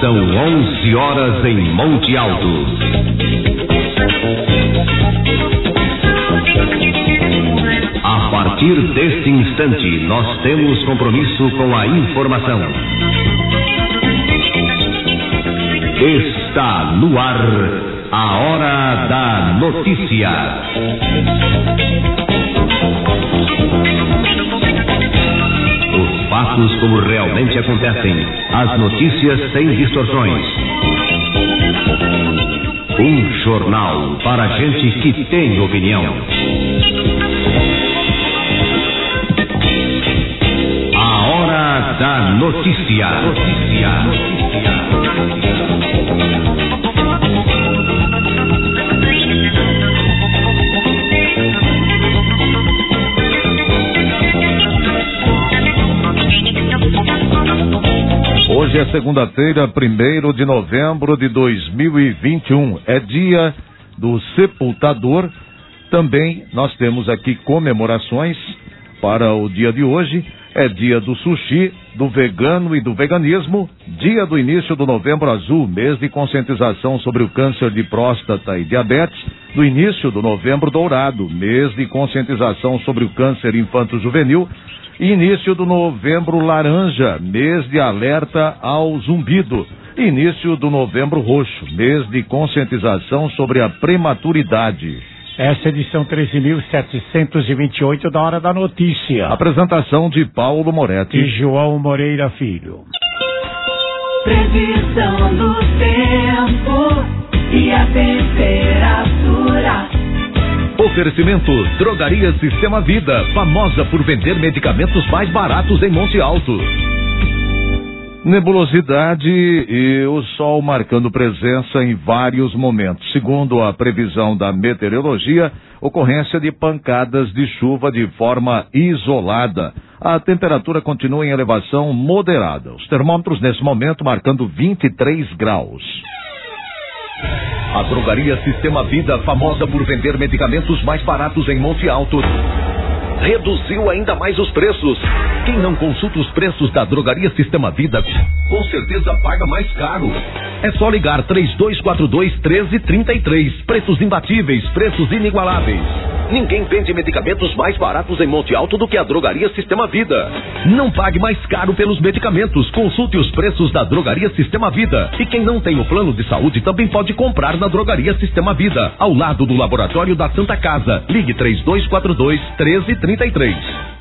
São 11 horas em Monte Alto. A partir deste instante, nós temos compromisso com a informação. Está no ar a Hora da Notícia. Os fatos como realmente acontecem, as notícias sem distorções. Um jornal para gente que tem opinião. A Hora da Notícia. Hoje é segunda-feira, 1º de novembro de 2021. É dia do sepultador. Também nós temos aqui comemorações para o dia de hoje. É dia do sushi, do vegano e do veganismo. Dia do início do Novembro Azul, mês de conscientização sobre o câncer de próstata e diabetes. Do início do Novembro Dourado, mês de conscientização sobre o câncer infanto-juvenil. Início do Novembro Laranja, mês de alerta ao zumbido. Início do Novembro Roxo, mês de conscientização sobre a prematuridade. Essa é a edição 13.728 da Hora da Notícia. Apresentação de Paulo Moretti e João Moreira Filho. Previsão do tempo e a temperatura. Oferecimento Drogaria Sistema Vida, famosa por vender medicamentos mais baratos em Monte Alto. Nebulosidade e o sol marcando presença em vários momentos. Segundo a previsão da meteorologia, ocorrência de pancadas de chuva de forma isolada. A temperatura continua em elevação moderada. Os termômetros nesse momento marcando 23 graus. A Drogaria Sistema Vida, famosa por vender medicamentos mais baratos em Monte Alto, reduziu ainda mais os preços. Quem não consulta os preços da Drogaria Sistema Vida, com certeza paga mais caro. É só ligar 3242-1333. Preços imbatíveis, preços inigualáveis. Ninguém vende medicamentos mais baratos em Monte Alto do que a Drogaria Sistema Vida. Não pague mais caro pelos medicamentos. Consulte os preços da Drogaria Sistema Vida. E quem não tem o plano de saúde também pode comprar na Drogaria Sistema Vida, ao lado do Laboratório da Santa Casa. Ligue 3242-1333.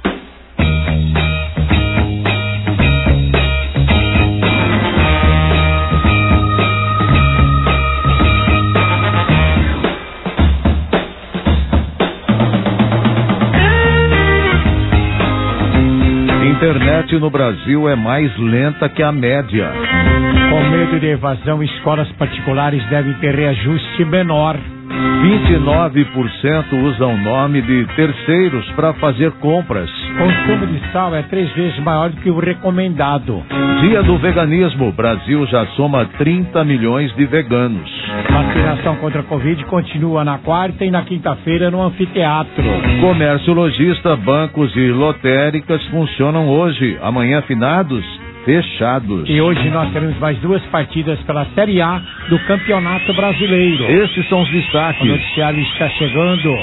Internet no Brasil é mais lenta que a média. Com medo de evasão, escolas particulares devem ter reajuste menor. 29% usam nome de terceiros para fazer compras. O consumo de sal é 3 vezes maior do que o recomendado. Dia do veganismo. O Brasil já soma 30 milhões de veganos. Vacinação contra a Covid continua na quarta e na quinta-feira no anfiteatro. Comércio lojista, bancos e lotéricas funcionam hoje. Amanhã, finados, fechados. E hoje nós teremos mais 2 partidas pela Série A do Campeonato Brasileiro. Esses são os destaques. O noticiário está chegando.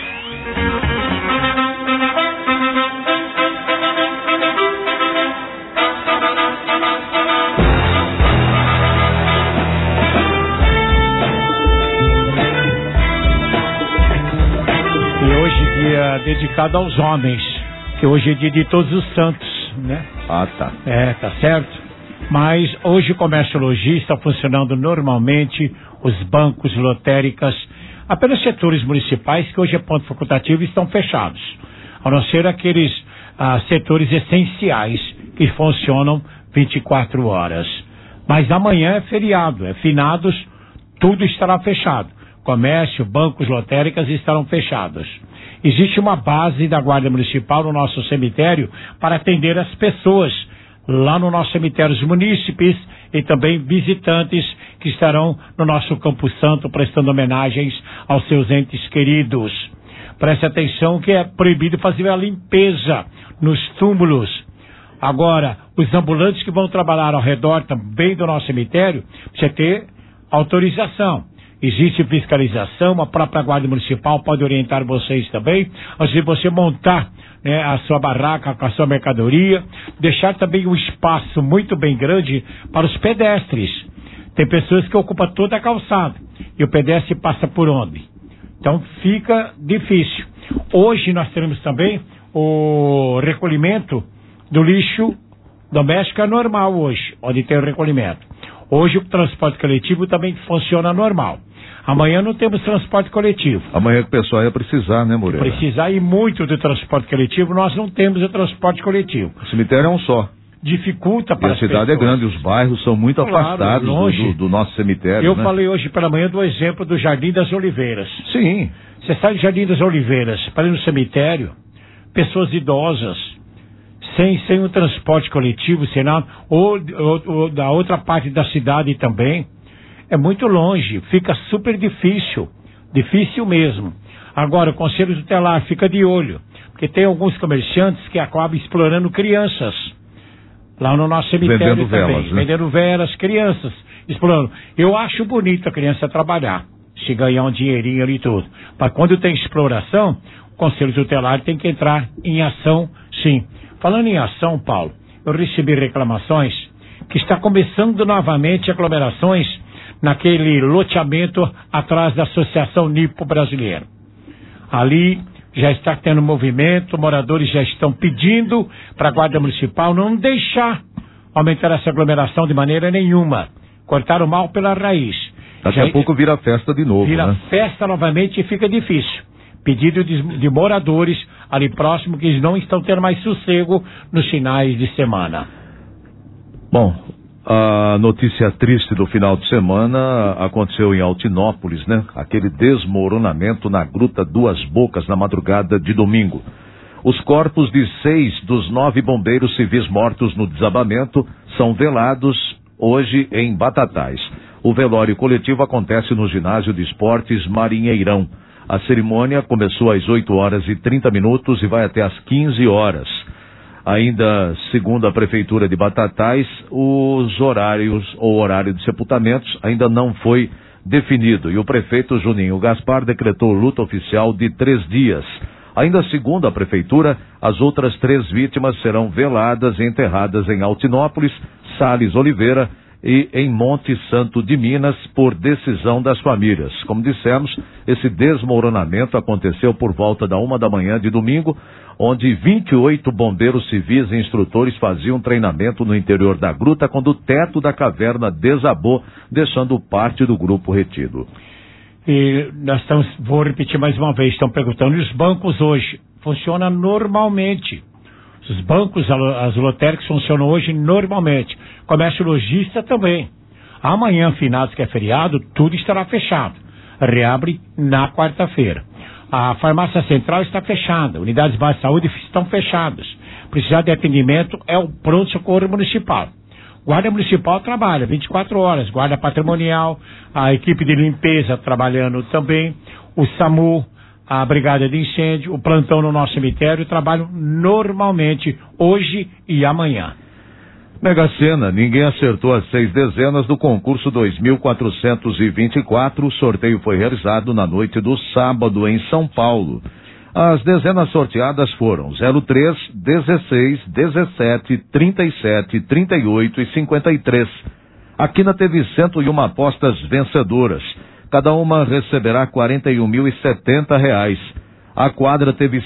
E hoje dia dedicado aos homens, que hoje é dia de Todos os Santos, né? Ah, tá. Tá certo. Mas hoje o comércio lojista funcionando normalmente, os bancos, lotéricas, apenas setores municipais que hoje é ponto facultativo estão fechados, a não ser aqueles setores essenciais que funcionam 24 horas. Mas amanhã é feriado, é finados, tudo estará fechado. Comércio, bancos, lotéricas estarão fechados. Existe uma base da Guarda Municipal no nosso cemitério para atender as pessoas lá no nosso cemitério, os munícipes e também visitantes que estarão no nosso Campo Santo prestando homenagens aos seus entes queridos. Preste atenção que é proibido fazer a limpeza nos túmulos. Agora, os ambulantes que vão trabalhar ao redor também do nosso cemitério, precisa ter autorização. Existe fiscalização, a própria Guarda Municipal pode orientar vocês também, antes de você montar, né, a sua barraca com a sua mercadoria, deixar também um espaço muito bem grande para os pedestres. Tem pessoas que ocupam toda a calçada e o pedestre passa por onde? Então fica difícil. Hoje nós teremos também o recolhimento do lixo doméstico normal hoje, onde tem o recolhimento. Hoje o transporte coletivo também funciona normal. Amanhã não temos transporte coletivo. Amanhã o pessoal ia precisar, né, Moreira? Precisar e muito do transporte coletivo, nós não temos o transporte coletivo. O cemitério é um só. Dificulta para as pessoas. A cidade é grande, os bairros são muito afastados do nosso cemitério. Eu né? falei hoje pela manhã do exemplo do Jardim das Oliveiras. Sim. Você sai do Jardim das Oliveiras para ir no cemitério, pessoas idosas, sem o transporte coletivo, senão, ou da outra parte da cidade também, é muito longe, fica super difícil mesmo. Agora, o Conselho Tutelar fica de olho, porque tem alguns comerciantes que acabam explorando crianças, lá no nosso cemitério vendendo também, velas, né? Vendendo velas, crianças, explorando. Eu acho bonito a criança trabalhar, se ganhar um dinheirinho ali e tudo, mas quando tem exploração, o Conselho Tutelar tem que entrar em ação, sim. Falando em ação, Paulo, eu recebi reclamações que está começando novamente aglomerações naquele loteamento atrás da Associação Nipo Brasileira. Ali já está tendo movimento, moradores já estão pedindo para a Guarda Municipal não deixar aumentar essa aglomeração de maneira nenhuma. Cortaram mal pela raiz. Daqui a pouco vira festa de novo, vira né? Festa novamente e fica difícil. Pedido de moradores ali próximo que eles não estão tendo mais sossego nos finais de semana. Bom, a notícia triste do final de semana aconteceu em Altinópolis, né? Aquele desmoronamento na Gruta Duas Bocas na madrugada de domingo. Os corpos de 6 dos 9 bombeiros civis mortos no desabamento são velados hoje em Batatais. O velório coletivo acontece no ginásio de esportes Marinheirão. A cerimônia começou às 8h30 e vai até às 15 horas. Ainda, segundo a Prefeitura de Batatais, os horários ou horário de sepultamentos ainda não foi definido. E o prefeito Juninho Gaspar decretou luta oficial de 3 dias. Ainda segundo a Prefeitura, as outras 3 vítimas serão veladas e enterradas em Altinópolis, Sales Oliveira e em Monte Santo de Minas, por decisão das famílias. Como dissemos, esse desmoronamento aconteceu por volta da 1 da manhã de domingo, onde 28 bombeiros civis e instrutores faziam treinamento no interior da gruta quando o teto da caverna desabou, deixando parte do grupo retido. E nós vou repetir mais uma vez, estão perguntando, e os bancos hoje? Funciona normalmente. Os bancos, as lotéricas funcionam hoje normalmente. Comércio lojista também. Amanhã, finados que é feriado, tudo estará fechado. Reabre na quarta-feira. A farmácia central está fechada. Unidades básicas de saúde estão fechadas. Precisar de atendimento é o pronto-socorro municipal. Guarda Municipal trabalha 24 horas. Guarda Patrimonial, a equipe de limpeza trabalhando também. O SAMU, a brigada de incêndio, o plantão no nosso cemitério trabalham normalmente hoje e amanhã. Mega Sena, ninguém acertou as 6 dezenas do concurso 2424. O sorteio foi realizado na noite do sábado em São Paulo. As dezenas sorteadas foram 03, 16, 17, 37, 38 e 53. A quina teve 101 apostas vencedoras. Cada uma receberá R$41.070. A quadra teve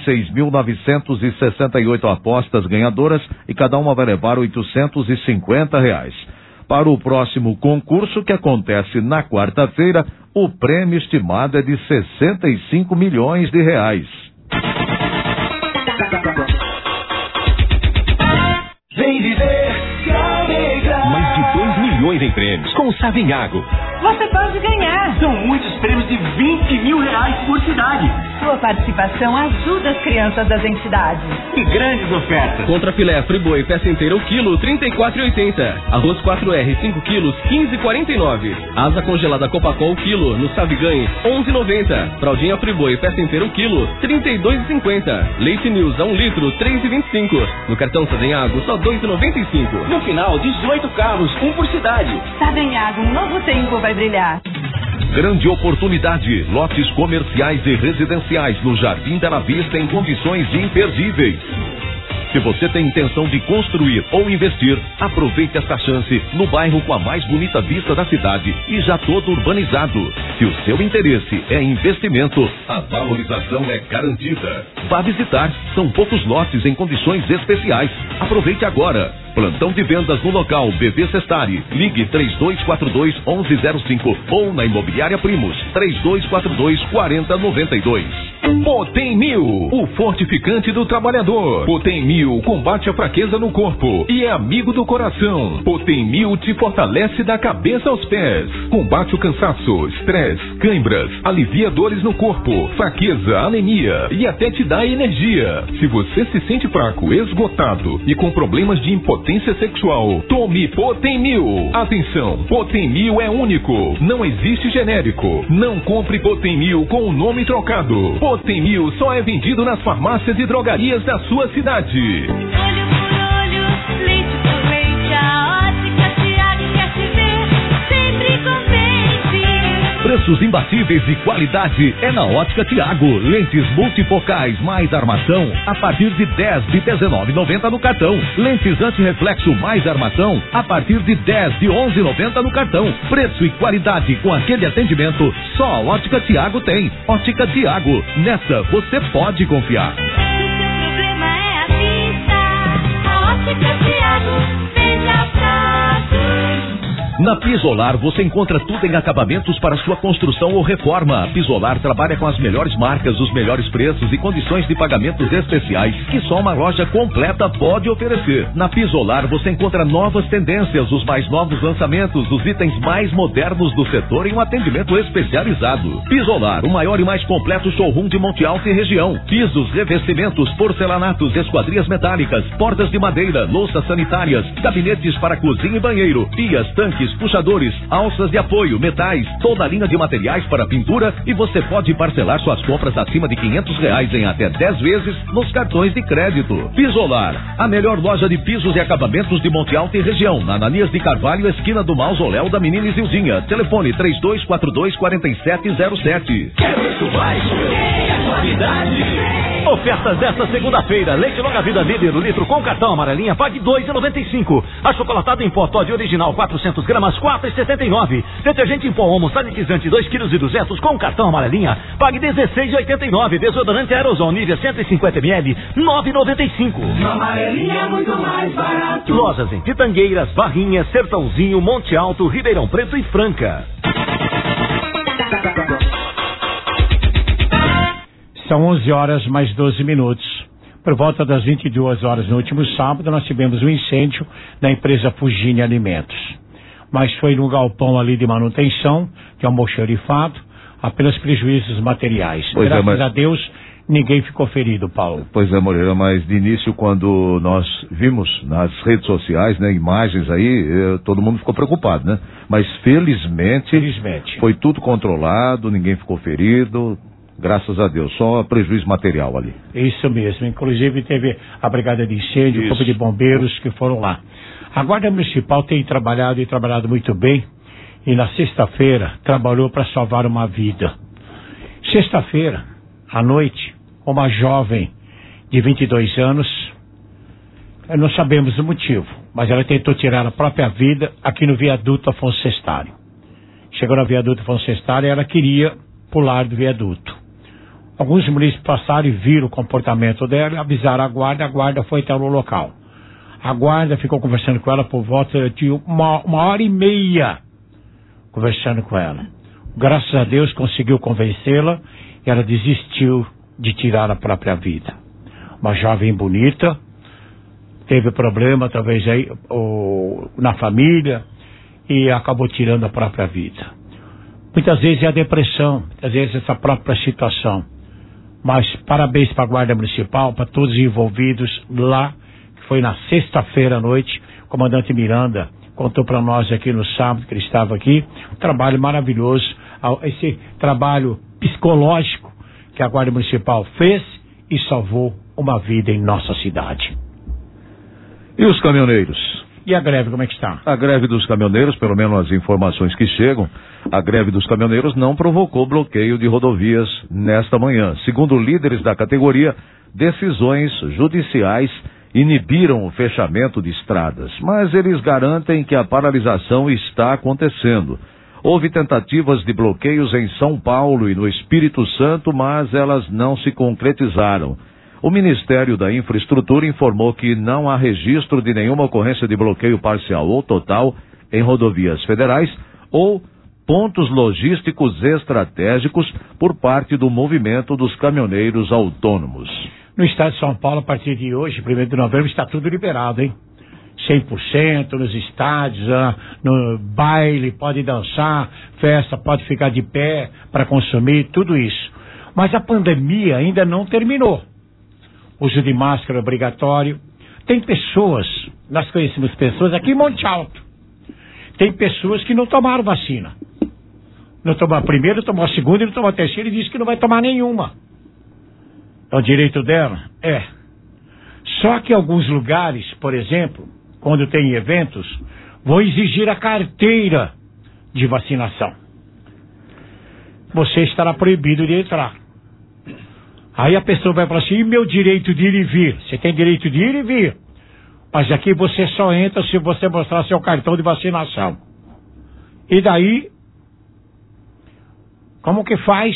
6.968 apostas ganhadoras e cada uma vai levar R$850. Para o próximo concurso, que acontece na quarta-feira, o prêmio estimado é de R$65 milhões. Vem viver, mais de 2 milhões em prêmios com o Savinhago. você pode ganhar. São muitos prêmios de R$20 mil por cidade. Sua participação ajuda as crianças das entidades. Que grandes ofertas. Contra filé friboi peça inteira o quilo, R$ 34,80. Arroz 4R 5 quilos, R$ 15,49. Asa congelada Copacol quilo, no Saviganhe, R$ 11,90. Fraldinha friboi peça inteira o quilo, R$ 32,50. Leite News a 1 litro, R$ 3,25. No cartão Sadenhago, só R$ 2,95. No final, 18 carros, um por cidade. Sadenhago, um novo tempo vai brilhar. Grande oportunidade, lotes comerciais e residenciais no Jardim Bela Vista em condições imperdíveis. Se você tem intenção de construir ou investir, aproveite esta chance no bairro com a mais bonita vista da cidade e já todo urbanizado. Se o seu interesse é investimento, a valorização é garantida. Vá visitar, são poucos lotes em condições especiais. Aproveite agora. Plantão de vendas no local BV Sestari. Ligue 3242-1105 ou na Imobiliária Primos 3242-4092. Potem 1000, o fortificante do trabalhador. Potem 1000 combate a fraqueza no corpo e é amigo do coração. Potem 1000 te fortalece da cabeça aos pés. Combate o cansaço, estresse, cãibras, alivia dores no corpo, fraqueza, anemia e até te dá energia. Se você se sente fraco, esgotado e com problemas de impotência sexual, tome Potem 1000. Atenção, Potem 1000 é único, não existe genérico. Não compre Potem 1000 com o nome trocado. Potem 1000 só é vendido nas farmácias e drogarias da sua cidade. Olho por olho, leite por leite, a Ótica Tiago quer te ver, sempre contente. Preços imbatíveis e qualidade é na Ótica Tiago. Lentes multifocais mais armação a partir de 10 de R$19,90 no cartão. Lentes antirreflexo mais armação a partir de 10 de R$11,90 no cartão. Preço e qualidade com aquele atendimento só a Ótica Tiago tem. Ótica Tiago, nessa você pode confiar. O seu problema é a vista, a Ótica Tiago, veja pratos. Na Pisolar você encontra tudo em acabamentos para sua construção ou reforma. A Pisolar trabalha com as melhores marcas, os melhores preços e condições de pagamentos especiais que só uma loja completa pode oferecer. Na Pisolar você encontra novas tendências, os mais novos lançamentos, os itens mais modernos do setor em um atendimento especializado. Pisolar, o maior e mais completo showroom de Monte Alto e região. Pisos, revestimentos, porcelanatos, esquadrias metálicas, portas de madeira, louças sanitárias, gabinetes para cozinha e banheiro, pias, tanques, puxadores, alças de apoio, metais, toda a linha de materiais para pintura e você pode parcelar suas compras acima de R$500 em até 10 vezes nos cartões de crédito. Pisolar, a melhor loja de pisos e acabamentos de Monte Alto e região, na Ananias de Carvalho, esquina do Mausoléu da Menina Isildinha. Telefone 3242-4707. Quer muito mais? Tem a qualidade. Ofertas desta segunda-feira. Leite longa vida líder, o litro com cartão amarelinha, pague R$2,95. Achocolatado em pó Toddy original 400 gramas, R$4,79. Detergente em pó Omo sanitizante 2,2 kg com cartão amarelinha, pague R$16,89. Desodorante aerosol Nivea 150 ml, R$9,95. No amarelinha é muito mais barato. Lojas em Pitangueiras, Barrinhas, Sertãozinho, Monte Alto, Ribeirão Preto e Franca. São 11 horas mais 12 minutos. Por volta das 22 horas no último sábado, nós tivemos um incêndio na empresa Fugine Alimentos. Mas foi num galpão ali de manutenção, de almoxarifado, apenas prejuízos materiais. Graças a Deus, ninguém ficou ferido, Paulo. Pois é, Moreira, mas de início, quando nós vimos nas redes sociais, né, imagens aí, todo mundo ficou preocupado, né? Mas felizmente foi tudo controlado, ninguém ficou ferido. Graças a Deus, só prejuízo material ali. Isso mesmo, inclusive teve a brigada de incêndio, o corpo de bombeiros que foram lá. A Guarda Municipal tem trabalhado muito bem e na sexta-feira trabalhou para salvar uma vida. Sexta-feira, à noite, uma jovem de 22 anos, não sabemos o motivo, mas ela tentou tirar a própria vida aqui no viaduto Afonso Sestari. Chegou no viaduto Afonso Sestari e ela queria pular do viaduto. Alguns munícipes passaram e viram o comportamento dela, avisaram a guarda foi até o local. A guarda ficou conversando com ela por volta de uma hora e meia, conversando com ela. Graças a Deus conseguiu convencê-la e ela desistiu de tirar a própria vida. Uma jovem bonita, teve problema talvez aí na família e acabou tirando a própria vida. Muitas vezes é a depressão, muitas vezes essa própria situação. Mas parabéns para a Guarda Municipal, para todos os envolvidos lá, que foi na sexta-feira à noite. O comandante Miranda contou para nós aqui no sábado, que ele estava aqui, um trabalho maravilhoso, esse trabalho psicológico que a Guarda Municipal fez e salvou uma vida em nossa cidade. E os caminhoneiros? E a greve, como é que está? A greve dos caminhoneiros, pelo menos as informações que chegam, a greve dos caminhoneiros não provocou bloqueio de rodovias nesta manhã. Segundo líderes da categoria, decisões judiciais inibiram o fechamento de estradas, mas eles garantem que a paralisação está acontecendo. Houve tentativas de bloqueios em São Paulo e no Espírito Santo, mas elas não se concretizaram. O Ministério da Infraestrutura informou que não há registro de nenhuma ocorrência de bloqueio parcial ou total em rodovias federais ou pontos logísticos estratégicos por parte do movimento dos caminhoneiros autônomos. No estado de São Paulo, a partir de hoje, 1º de novembro, está tudo liberado, hein? 100% nos estádios, no baile, pode dançar, festa, pode ficar de pé para consumir, tudo isso. Mas a pandemia ainda não terminou. Uso de máscara obrigatório. Tem pessoas, nós conhecemos pessoas aqui em Monte Alto, tem pessoas que não tomaram vacina. Não tomou a primeira, tomou a segunda e não tomou a terceira e disse que não vai tomar nenhuma. É o direito dela? É. Só que alguns lugares, por exemplo, quando tem eventos, vão exigir a carteira de vacinação. Você estará proibido de entrar. Aí a pessoa vai falar assim, e meu direito de ir e vir? Você tem direito de ir e vir. Mas aqui você só entra se você mostrar seu cartão de vacinação. E daí, como que faz?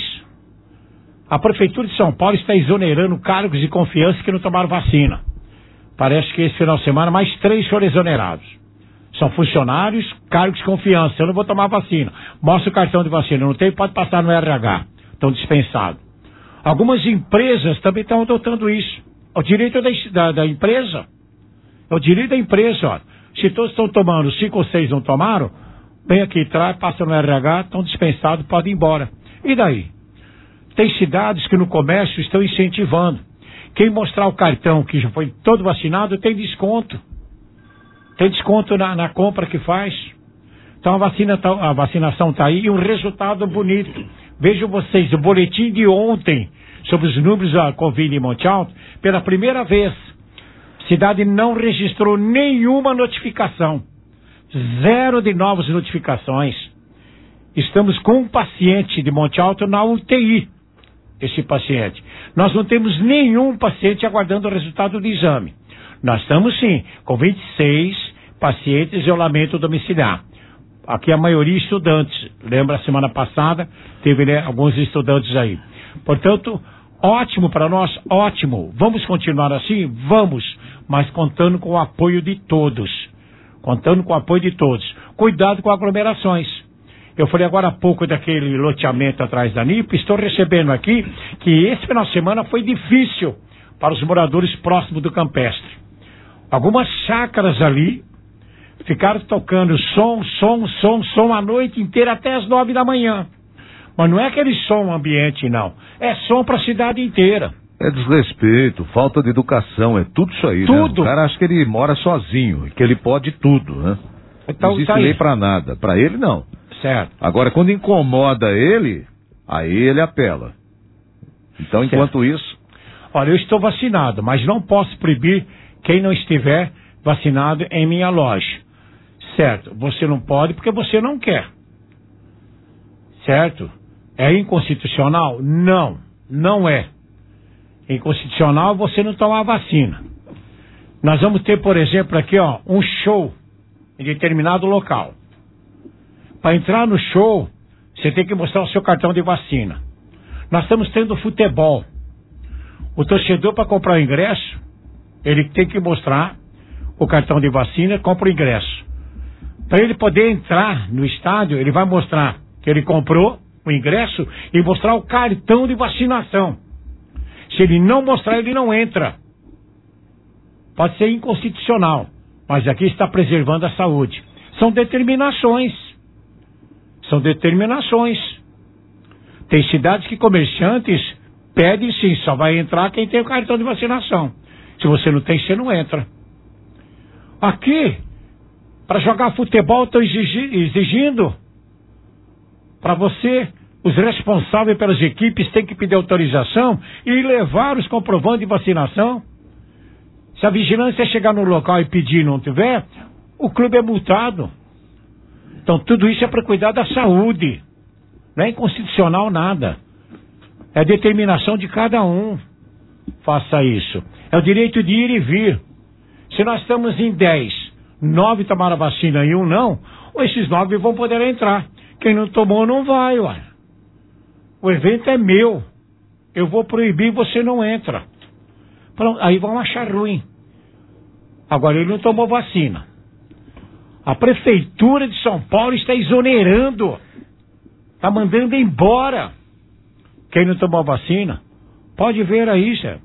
A Prefeitura de São Paulo está exonerando cargos de confiança que não tomaram vacina. Parece que esse final de semana mais 3 foram exonerados. São funcionários, cargos de confiança. Eu não vou tomar vacina. Mostra o cartão de vacina. Não tem, pode passar no RH. Estão dispensados. Algumas empresas também estão adotando isso. É o direito da empresa. É o direito da empresa, ó. Se todos estão tomando, 5 ou 6 não tomaram, vem aqui, passa no RH, estão dispensados, podem ir embora. E daí? Tem cidades que no comércio estão incentivando. Quem mostrar o cartão que já foi todo vacinado tem desconto. Tem desconto na compra que faz. Então a vacinação está aí e um resultado bonito. Vejam vocês, o boletim de ontem sobre os números da Covid em Monte Alto, pela primeira vez, a cidade não registrou nenhuma notificação. 0 de novas notificações. Estamos com um paciente de Monte Alto na UTI. Esse paciente. Nós não temos nenhum paciente aguardando o resultado do exame. Nós estamos sim, com 26 pacientes em isolamento domiciliar. Aqui a maioria estudantes. Lembra a semana passada, teve, né, alguns estudantes aí. Portanto, ótimo para nós, ótimo. Vamos continuar assim? Vamos, mas contando com o apoio de todos. Contando com o apoio de todos. Cuidado com aglomerações. Eu falei agora há pouco daquele loteamento atrás da NIP, estou recebendo aqui que esse final de semana foi difícil para os moradores próximos do campestre. Algumas chácaras ali ficaram tocando som a noite inteira até as 9 da manhã. Mas não é aquele som ambiente, não. É som para a cidade inteira. É desrespeito, falta de educação, é tudo isso aí, tudo. Né? O cara acha que ele mora sozinho, que ele pode tudo, né? Então, não existe lei pra nada. Pra ele, não. Certo. Agora, quando incomoda ele, aí ele apela. Então, enquanto isso... Olha, eu estou vacinado, mas não posso proibir quem não estiver vacinado em minha loja. Certo. Você não pode porque você não quer. Certo? É inconstitucional? Não. Não é. Inconstitucional você não tomar vacina. Nós vamos ter, por exemplo, aqui, ó, um show em determinado local. Para entrar no show, você tem que mostrar o seu cartão de vacina. Nós estamos tendo futebol. O torcedor, para comprar o ingresso, ele tem que mostrar o cartão de vacina, compra o ingresso. Para ele poder entrar no estádio, ele vai mostrar que ele comprou o ingresso e mostrar o cartão de vacinação. Se ele não mostrar, ele não entra. Pode ser inconstitucional, mas aqui está preservando a saúde. São determinações. São determinações. Tem cidades que comerciantes pedem sim, só vai entrar quem tem o cartão de vacinação. Se você não tem, você não entra. Aqui, para jogar futebol, estão exigindo para você, os responsáveis pelas equipes têm que pedir autorização e levar os comprovantes de vacinação. Se a vigilância chegar no local e pedir e não tiver, o clube é multado. Então tudo isso é para cuidar da saúde. Não é inconstitucional nada. É a determinação de cada um. Faça isso. É o direito de ir e vir. Se nós estamos em 10, 9 tomaram a vacina e 1 não, esses 9 vão poder entrar. Quem não tomou não vai, ué. O evento é meu. Eu vou proibir, você não entra. Pronto, aí vão achar ruim. Agora ele não tomou vacina. A Prefeitura de São Paulo está exonerando. Está mandando embora. Quem não tomou vacina, pode ver aí, certo?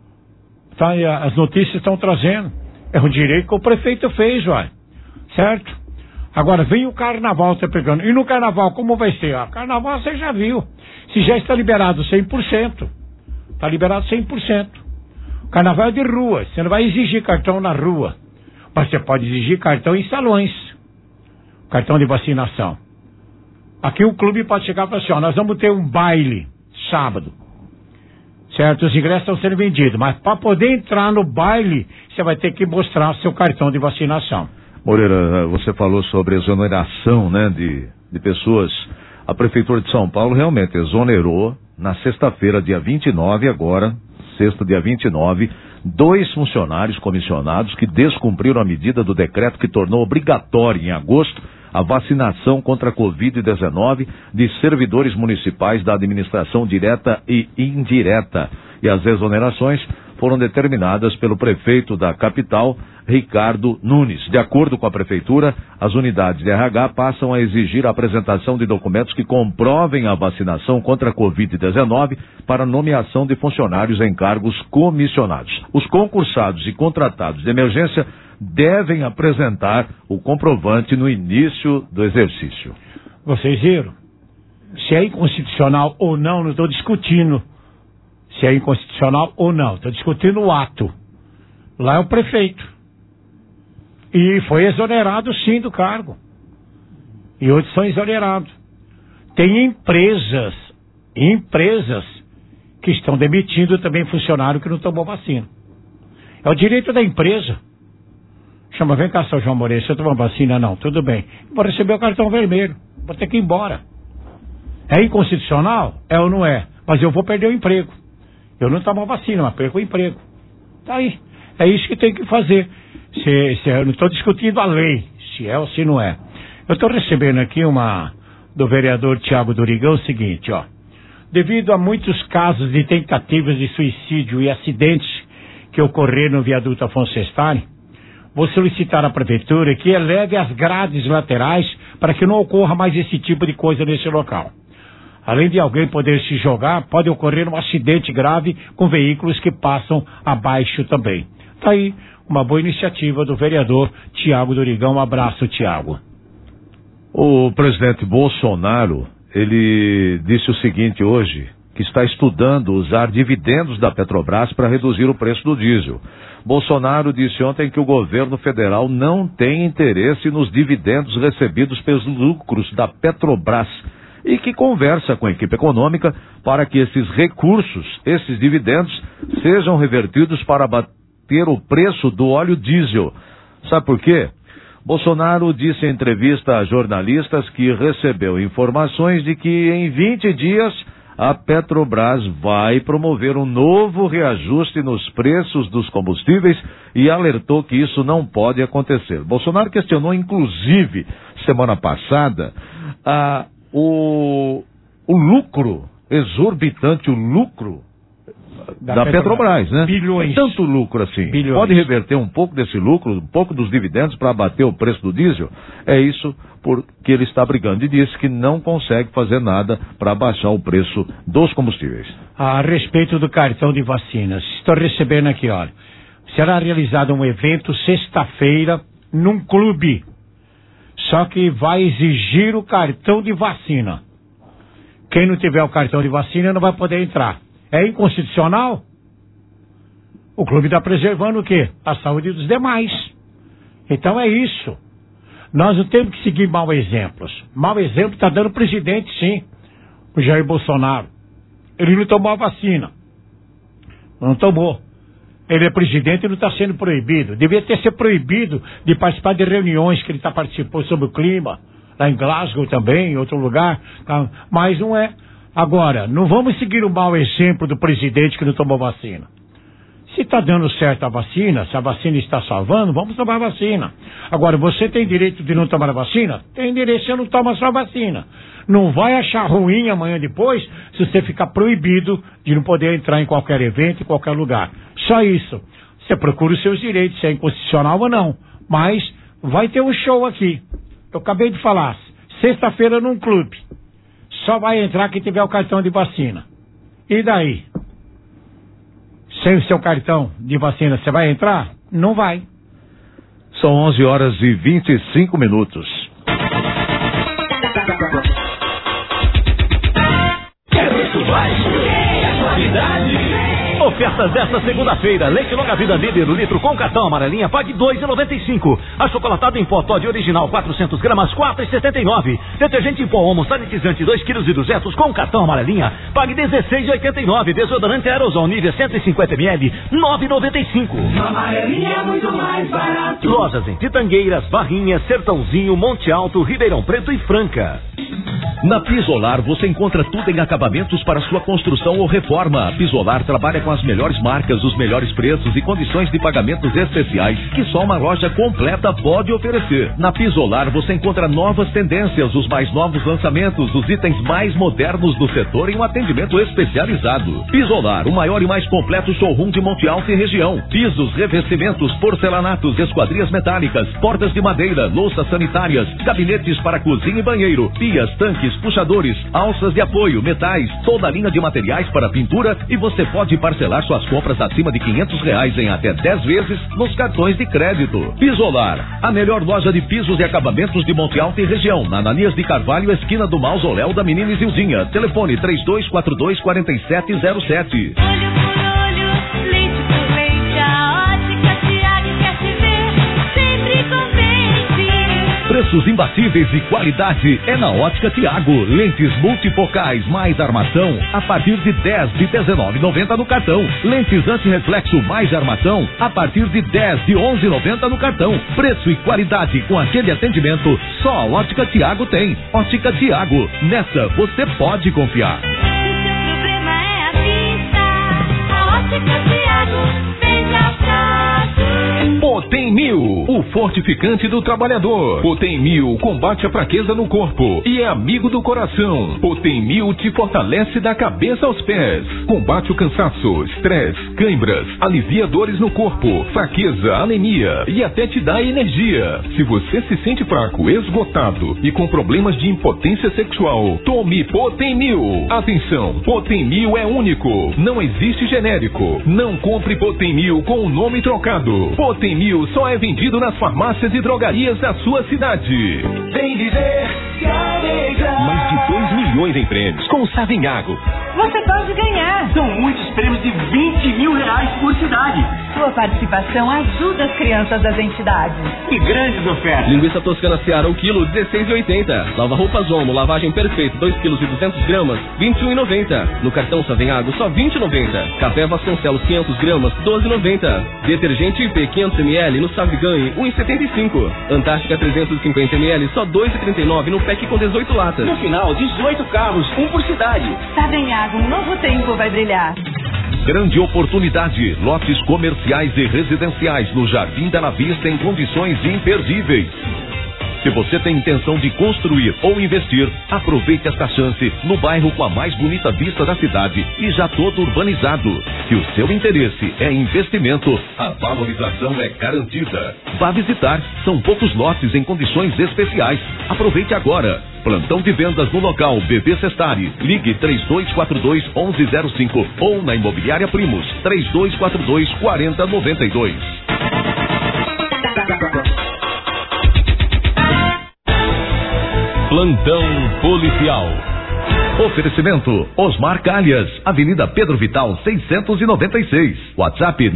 Tá, as notícias estão trazendo. É um direito que o prefeito fez, ué. Certo? Agora vem o carnaval, tá pegando. E no carnaval, como vai ser? Carnaval você já viu. Se já está liberado 100%. Está liberado 100%. Carnaval é de rua. Você não vai exigir cartão na rua. Mas você pode exigir cartão em salões. Cartão de vacinação. Aqui o clube pode chegar e falar assim, ó, nós vamos ter um baile sábado. Certo? Os ingressos estão sendo vendidos. Mas para poder entrar no baile, você vai ter que mostrar seu cartão de vacinação. Moreira, você falou sobre exoneração, né, de pessoas. A Prefeitura de São Paulo realmente exonerou na sexta-feira, dia 29, agora, sexta, dia 29, 2 funcionários comissionados que descumpriram a medida do decreto que tornou obrigatória em agosto a vacinação contra a Covid-19 de servidores municipais da administração direta e indireta. E as exonerações foram determinadas pelo prefeito da capital, Ricardo Nunes. De acordo com a prefeitura, as unidades de RH passam a exigir a apresentação de documentos que comprovem a vacinação contra a Covid-19 para nomeação de funcionários em cargos comissionados. Os concursados e contratados de emergência devem apresentar o comprovante no início do exercício. Vocês viram? Se é inconstitucional ou não estou discutindo. Se é inconstitucional ou não. Estou discutindo o ato. Lá é o prefeito. E foi exonerado sim do cargo. E outros são exonerados. Tem empresas que estão demitindo também funcionário que não tomou vacina. É o direito da empresa. Chama, vem cá, seu João Moreira, você tomou vacina? Não, tudo bem. Vou receber o cartão vermelho. Vou ter que ir embora. É inconstitucional? É ou não é? Mas eu vou perder o emprego. Eu não tomo vacina, mas perco o emprego. Tá aí. É isso que tem que fazer. Eu não estou discutindo a lei, se é ou se não é. Eu estou recebendo aqui do vereador Tiago Durigão o seguinte, ó. Devido a muitos casos de tentativas de suicídio e acidentes que ocorreram no viaduto Afonso Sestari, vou solicitar à prefeitura que eleve as grades laterais para que não ocorra mais esse tipo de coisa nesse local. Além de alguém poder se jogar, pode ocorrer um acidente grave com veículos que passam abaixo também. Tá aí uma boa iniciativa do vereador Tiago Durigão. Um abraço, Tiago. O presidente Bolsonaro, ele disse o seguinte hoje, que está estudando usar dividendos da Petrobras para reduzir o preço do diesel. Bolsonaro disse ontem que o governo federal não tem interesse nos dividendos recebidos pelos lucros da Petrobras e que conversa com a equipe econômica para que esses recursos, esses dividendos, sejam revertidos para bater o preço do óleo diesel. Sabe por quê? Bolsonaro disse em entrevista a jornalistas que recebeu informações de que em 20 dias a Petrobras vai promover um novo reajuste nos preços dos combustíveis e alertou que isso não pode acontecer. Bolsonaro questionou, inclusive, semana passada, o lucro exorbitante, o lucro da Petrobras, né? Bilhões. Tanto lucro assim. Bilhões. Pode reverter um pouco desse lucro, um pouco dos dividendos para abater o preço do diesel? É isso porque ele está brigando e disse que não consegue fazer nada para baixar o preço dos combustíveis. A respeito do cartão de vacinas, estou recebendo aqui, olha. Será realizado um evento sexta-feira num clube. Só que vai exigir o cartão de vacina. Quem não tiver o cartão de vacina não vai poder entrar. É inconstitucional? O clube está preservando o quê? A saúde dos demais. Então é isso. Nós não temos que seguir mau exemplos. Mau exemplo está dando o presidente, sim. O Jair Bolsonaro. Ele não tomou a vacina. Não tomou. Ele é presidente e não está sendo proibido. Devia ter sido proibido de participar de reuniões que ele participou sobre o clima. Lá em Glasgow também, em outro lugar. Tá? Mas não é. Agora, não vamos seguir o mau exemplo do presidente que não tomou vacina. Se está dando certo a vacina, se a vacina está salvando, vamos tomar a vacina. Agora, você tem direito de não tomar a vacina? Tem direito se não toma a sua vacina. Não vai achar ruim amanhã depois se você ficar proibido de não poder entrar em qualquer evento, em qualquer lugar. Só isso. Você procura os seus direitos, se é inconstitucional ou não. Mas vai ter um show aqui. Eu acabei de falar. Sexta-feira num clube. Só vai entrar quem tiver o cartão de vacina. E daí? Sem o seu cartão de vacina, você vai entrar? Não vai. São 11 horas e 25 minutos. Quer preço baixo? É qualidade. Ofertas desta segunda-feira. Leite longa vida líder, litro com cartão amarelinha, pague R$2,95. Achocolatado em pó Toddy original, 400 gramas, R$4,79. Detergente em pó Omo sanitizante, 2,2 kg com cartão amarelinha, pague R$16,89. Desodorante aerosol Nivea 150 ml, R$9,95. Amarelinha é muito mais barato. Lojas em Pitangueiras, Barrinha, Sertãozinho, Monte Alto, Ribeirão Preto e Franca. Na Pisolar você encontra tudo em acabamentos para sua construção ou reforma. A Pisolar trabalha com as melhores marcas, os melhores preços e condições de pagamentos especiais que só uma loja completa pode oferecer. Na Pisolar você encontra novas tendências, os mais novos lançamentos, os itens mais modernos do setor em um atendimento especializado. Pisolar, o maior e mais completo showroom de Monte Alto e região. Pisos, revestimentos, porcelanatos, esquadrias metálicas, portas de madeira, louças sanitárias, gabinetes para cozinha e banheiro, pias, tanques, puxadores, alças de apoio, metais, toda a linha de materiais para pintura, e você pode parcelar suas compras acima de R$500 em até 10 vezes nos cartões de crédito. Pisolar, a melhor loja de pisos e acabamentos de Monte Alto e região, na Ananias de Carvalho, esquina do Mausoléu da Menina Isildinha. Telefone 3242-4707. Olho por olho, leite por leite, a Ótica Tiago quer te ver sempre contente. Preços imbatíveis e qualidade é na Ótica Tiago. Lentes multifocais mais armação a partir de R$10,19,90 no cartão. Lentes antirreflexo mais armação a partir de R$10,11,90 no cartão. Preço e qualidade com aquele atendimento só a Ótica Tiago tem. Ótica Tiago, nessa você pode confiar. Se o seu problema é a vista, a Ótica Tiago vem já fácil. Potem 1000, o fortificante do trabalhador. Potem 1000 combate a fraqueza no corpo e é amigo do coração. Potem 1000 te fortalece da cabeça aos pés. Combate o cansaço, estresse, câimbras, alivia dores no corpo, fraqueza, anemia e até te dá energia. Se você se sente fraco, esgotado e com problemas de impotência sexual, tome Potem 1000. Atenção, Potem 1000 é único, não existe genérico. Não compre Potem 1000 com o nome trocado. Potem 1000 só é vendido nas farmácias e drogarias da sua cidade. Vem viver, se alegrar. Mais de 2 milhões em prêmios com o Savinhago. Você pode ganhar. São muitos prêmios de R$20 mil por cidade. Sua participação ajuda as crianças das entidades. Que grandes ofertas. Linguiça toscana Seara, o quilo, R$16,80. Lava-roupas Omo, lavagem perfeita, 2 quilos e 200 gramas, R$21,90. No cartão Savinhago, só R$20,90. Café Vasconcelos, 500 gramas, R$12,90. Detergente IP, 500 ml, no Saviganhe, R$1,75. Antártica, 350 ml, só R$2,39 no pack com 18 latas. No final, 18 carros, um por cidade. Savenhago, um novo tempo vai brilhar. Grande oportunidade, lotes comerciais e residenciais no Jardim Bela Vista em condições imperdíveis. Se você tem intenção de construir ou investir, aproveite esta chance no bairro com a mais bonita vista da cidade e já todo urbanizado. Se o seu interesse é investimento, a valorização é garantida. Vá visitar, são poucos lotes em condições especiais. Aproveite agora. Plantão de vendas no local BB Sestari. Ligue 3242-1105 ou na Imobiliária Primos 3242-4092. Plantão policial. Oferecimento Osmar Calhas, Avenida Pedro Vital 696, WhatsApp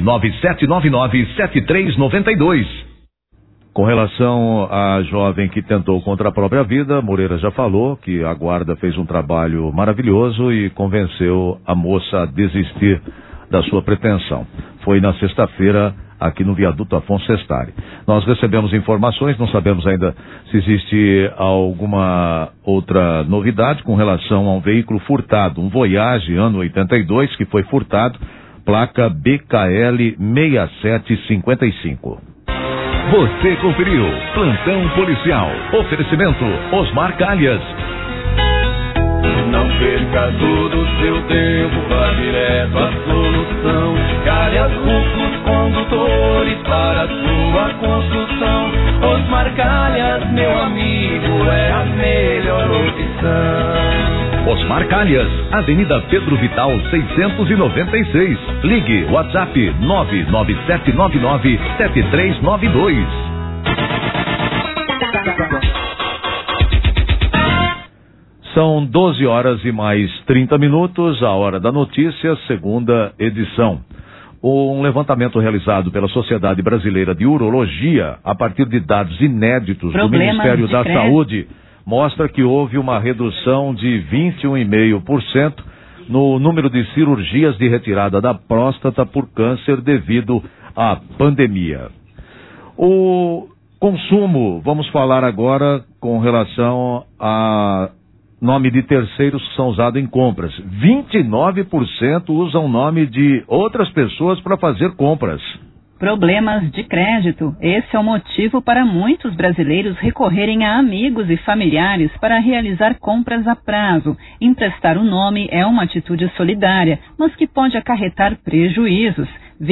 997997392. Com relação à jovem que tentou contra a própria vida, Moreira já falou que a guarda fez um trabalho maravilhoso e convenceu a moça a desistir da sua pretensão. Foi na sexta-feira aqui no viaduto Afonso Sestari. Nós recebemos informações, não sabemos ainda se existe alguma outra novidade com relação a um veículo furtado, um Voyage ano 82 que foi furtado, placa BKL 6755. Você conferiu Plantão Policial. Oferecimento Osmar Calhas. Não perca todo o seu tempo, vá direto à solução. Calhas Rufos Condutores para a sua construção. Osmar Calhas, meu amigo, é a melhor opção. Osmar Calhas, Avenida Pedro Vital 696. Ligue WhatsApp 997997392. São 12 horas e mais 30 minutos, a hora da notícia, segunda edição. Um levantamento realizado pela Sociedade Brasileira de Urologia, a partir de dados inéditos do Ministério da Saúde, mostra que houve uma redução de 21,5% no número de cirurgias de retirada da próstata por câncer devido à pandemia. O consumo, vamos falar agora com relação a nome de terceiros que são usados em compras. 29% usam nome de outras pessoas para fazer compras. Problemas de crédito. Esse é o motivo para muitos brasileiros recorrerem a amigos e familiares para realizar compras a prazo. Emprestar o nome é uma atitude solidária, mas que pode acarretar prejuízos.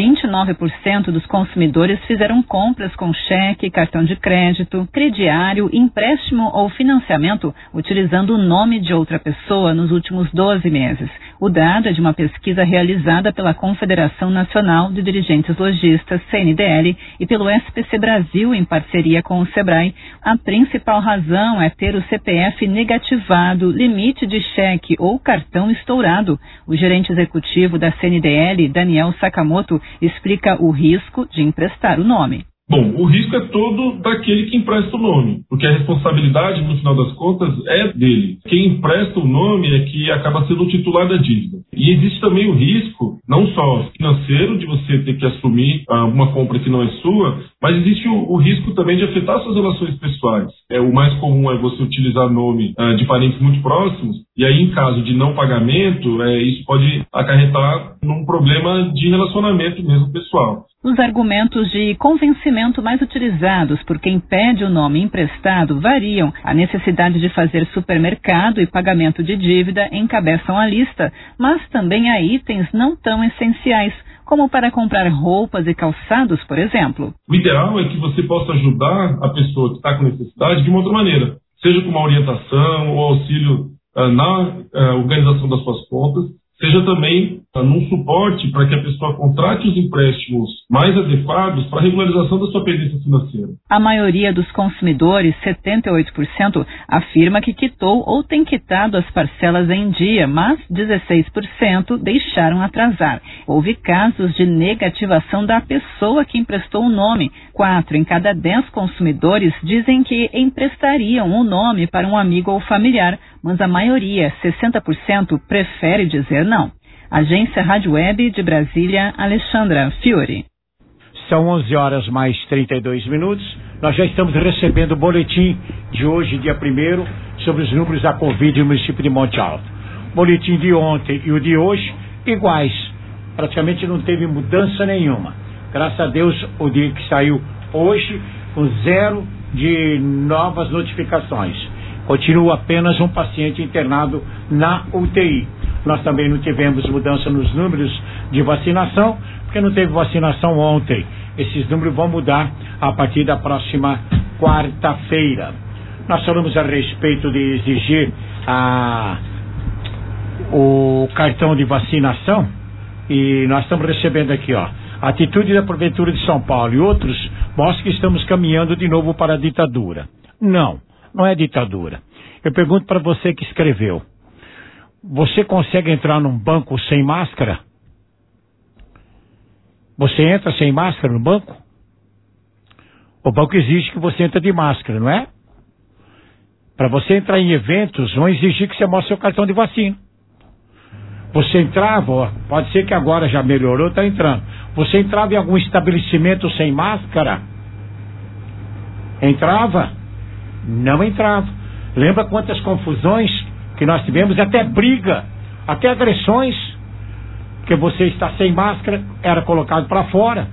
29% dos consumidores fizeram compras com cheque, cartão de crédito, crediário, empréstimo ou financiamento utilizando o nome de outra pessoa nos últimos 12 meses. O dado é de uma pesquisa realizada pela Confederação Nacional de Dirigentes Lojistas, CNDL, e pelo SPC Brasil em parceria com o Sebrae. A principal razão é ter o CPF negativado, limite de cheque ou cartão estourado. O gerente executivo da CNDL, Daniel Sakamoto, explica o risco de emprestar o nome. Bom, o risco é todo daquele que empresta o nome, porque a responsabilidade, no final das contas, é dele. Quem empresta o nome é que acaba sendo o titular da dívida. E existe também o risco, não só financeiro, de você ter que assumir uma compra que não é sua, mas existe o risco também de afetar suas relações pessoais. O mais comum é você utilizar nome de parentes muito próximos, e aí, em caso de não pagamento, isso pode acarretar num problema de relacionamento mesmo pessoal. Os argumentos de convencimento mais utilizados por quem pede o nome emprestado variam. A necessidade de fazer supermercado e pagamento de dívida encabeçam a lista, mas também há itens não tão essenciais, como para comprar roupas e calçados, por exemplo. O ideal é que você possa ajudar a pessoa que está com necessidade de uma outra maneira, seja com uma orientação ou auxílio na organização das suas contas, seja também num suporte para que a pessoa contrate os empréstimos mais adequados para a regularização da sua pendência financeira. A maioria dos consumidores, 78%, afirma que quitou ou tem quitado as parcelas em dia, mas 16% deixaram atrasar. Houve casos de negativação da pessoa que emprestou o nome. 4 em cada 10 consumidores dizem que emprestariam o nome para um amigo ou familiar, mas a maioria, 60%, prefere dizer não. Agência Rádio Web de Brasília, Alexandra Fiore. São 11 horas mais 32 minutos. Nós já estamos recebendo o boletim de hoje, dia 1º, sobre os números da Covid no município de Monte Alto. O boletim de ontem e o de hoje, iguais. Praticamente não teve mudança nenhuma. Graças a Deus, o dia que saiu hoje, com 0 de novas notificações. Continua apenas um paciente internado na UTI. Nós também não tivemos mudança nos números de vacinação, porque não teve vacinação ontem. Esses números vão mudar a partir da próxima quarta-feira. Nós falamos a respeito de exigir o cartão de vacinação, e nós estamos recebendo aqui, ó, a atitude da Prefeitura de São Paulo e outros mostra que estamos caminhando de novo para a ditadura. Não, não é ditadura. Eu pergunto para você que escreveu. Você consegue entrar num banco sem máscara? Você entra sem máscara no banco? O banco exige que você entre de máscara, não é? Para você entrar em eventos, vão exigir que você mostre seu cartão de vacina. Você entrava, ó, pode ser que agora já melhorou, está entrando. Você entrava em algum estabelecimento sem máscara? Entrava? Não entrava. Lembra quantas confusões que nós tivemos, até briga, até agressões, porque você está sem máscara, era colocado para fora.